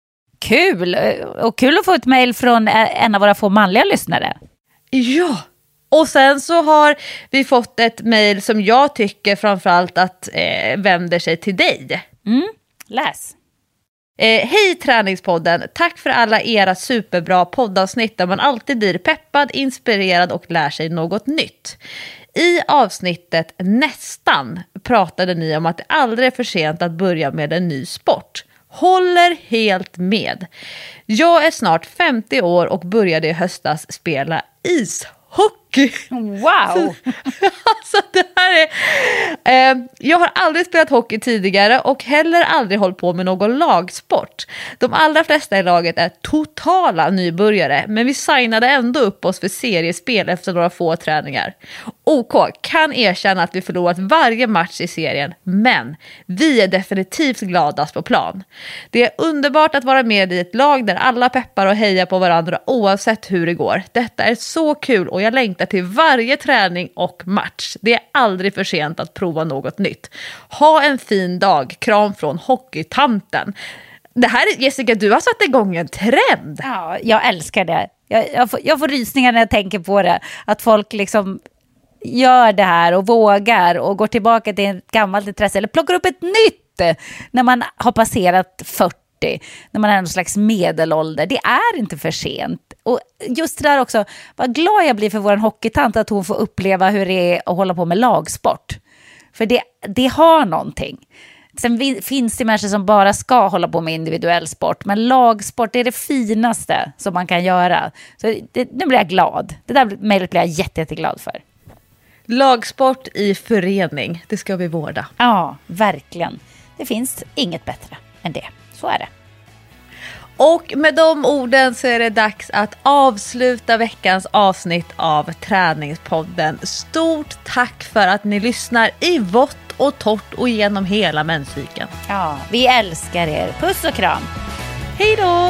Kul! Och kul att få ett mejl från en av våra få manliga lyssnare. Ja! Och sen så har vi fått ett mejl som jag tycker framförallt att eh, vänder sig till dig. Mm, läs. Eh, Hej Träningspodden, tack för alla era superbra poddavsnitt där man alltid blir peppad, inspirerad och lär sig något nytt. I avsnittet Nästan pratade ni om att det aldrig är för sent att börja med en ny sport. Håller helt med. Jag är snart femtio år och började i höstas spela ishockey. Wow! Alltså det här är... Eh, jag har aldrig spelat hockey tidigare och heller aldrig hållit på med någon lagsport. De allra flesta i laget är totala nybörjare, men vi signade ändå upp oss för seriespel efter några få träningar. OK, kan erkänna att vi förlorat varje match i serien, men vi är definitivt gladast på plan. Det är underbart att vara med i ett lag där alla peppar och hejar på varandra oavsett hur det går. Detta är så kul och jag längtar till varje träning och match. Det är aldrig för sent att prova något nytt. Ha en fin dag. Kram från hockeytanten. Det här är, Jessica, du har satt igång en trend. Ja, jag älskar det. Jag, jag, får, jag får rysningar när jag tänker på det. Att folk liksom gör det här och vågar och går tillbaka till ett gammalt intresse eller plockar upp ett nytt när man har passerat fyrtio, när man är någon slags medelålder. Det är inte för sent. Och just det där också, vad glad jag blir för vår hockeytant att hon får uppleva hur det är att hålla på med lagsport. För det, det har någonting. Sen vi, finns det människor som bara ska hålla på med individuell sport. Men lagsport är det finaste som man kan göra. Så det, nu blir jag glad. Det där mejlet blir jag jätte, jätteglad för. Lagsport i förening, det ska vi vårda. Ja, verkligen. Det finns inget bättre än det. Så är det. Och med de orden så är det dags att avsluta veckans avsnitt av Träningspodden. Stort tack för att ni lyssnar i vått och torrt och genom hela menscykeln. Ja, vi älskar er. Puss och kram. Hej då!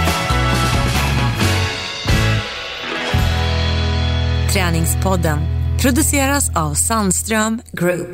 Träningspodden Produceras av Sandström Group.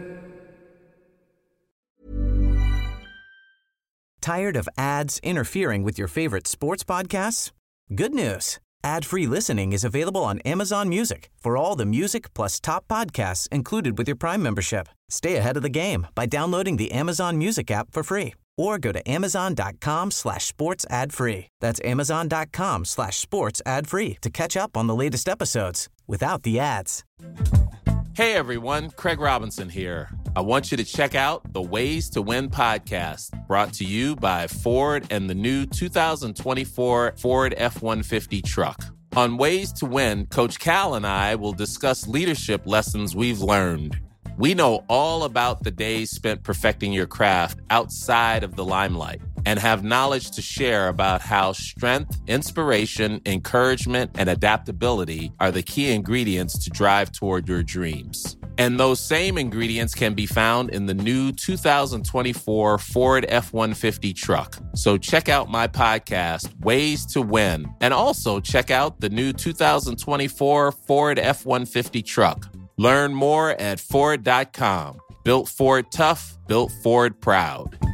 Tired of ads interfering with your favorite sports podcasts? Good news. Ad-free listening is available on Amazon Music for all the music plus top podcasts included with your Prime membership. Stay ahead of the game by downloading the Amazon Music app for free or go to amazon.com slash sports ad free. That's amazon.com slash sports ad free to catch up on the latest episodes without the ads. Hey everyone, Craig Robinson here. I want you to check out the Ways to Win podcast, brought to you by Ford and the new two thousand twenty-four Ford F one fifty truck. On Ways to Win, Coach Cal and I will discuss leadership lessons we've learned. We know all about the days spent perfecting your craft outside of the limelight and have knowledge to share about how strength, inspiration, encouragement, and adaptability are the key ingredients to drive toward your dreams. And those same ingredients can be found in the new two thousand twenty-four Ford F one fifty truck. So check out my podcast, Ways to Win, and also check out the new two thousand twenty-four Ford F one fifty truck. Learn more at Ford dot com. Built Ford tough, built Ford proud.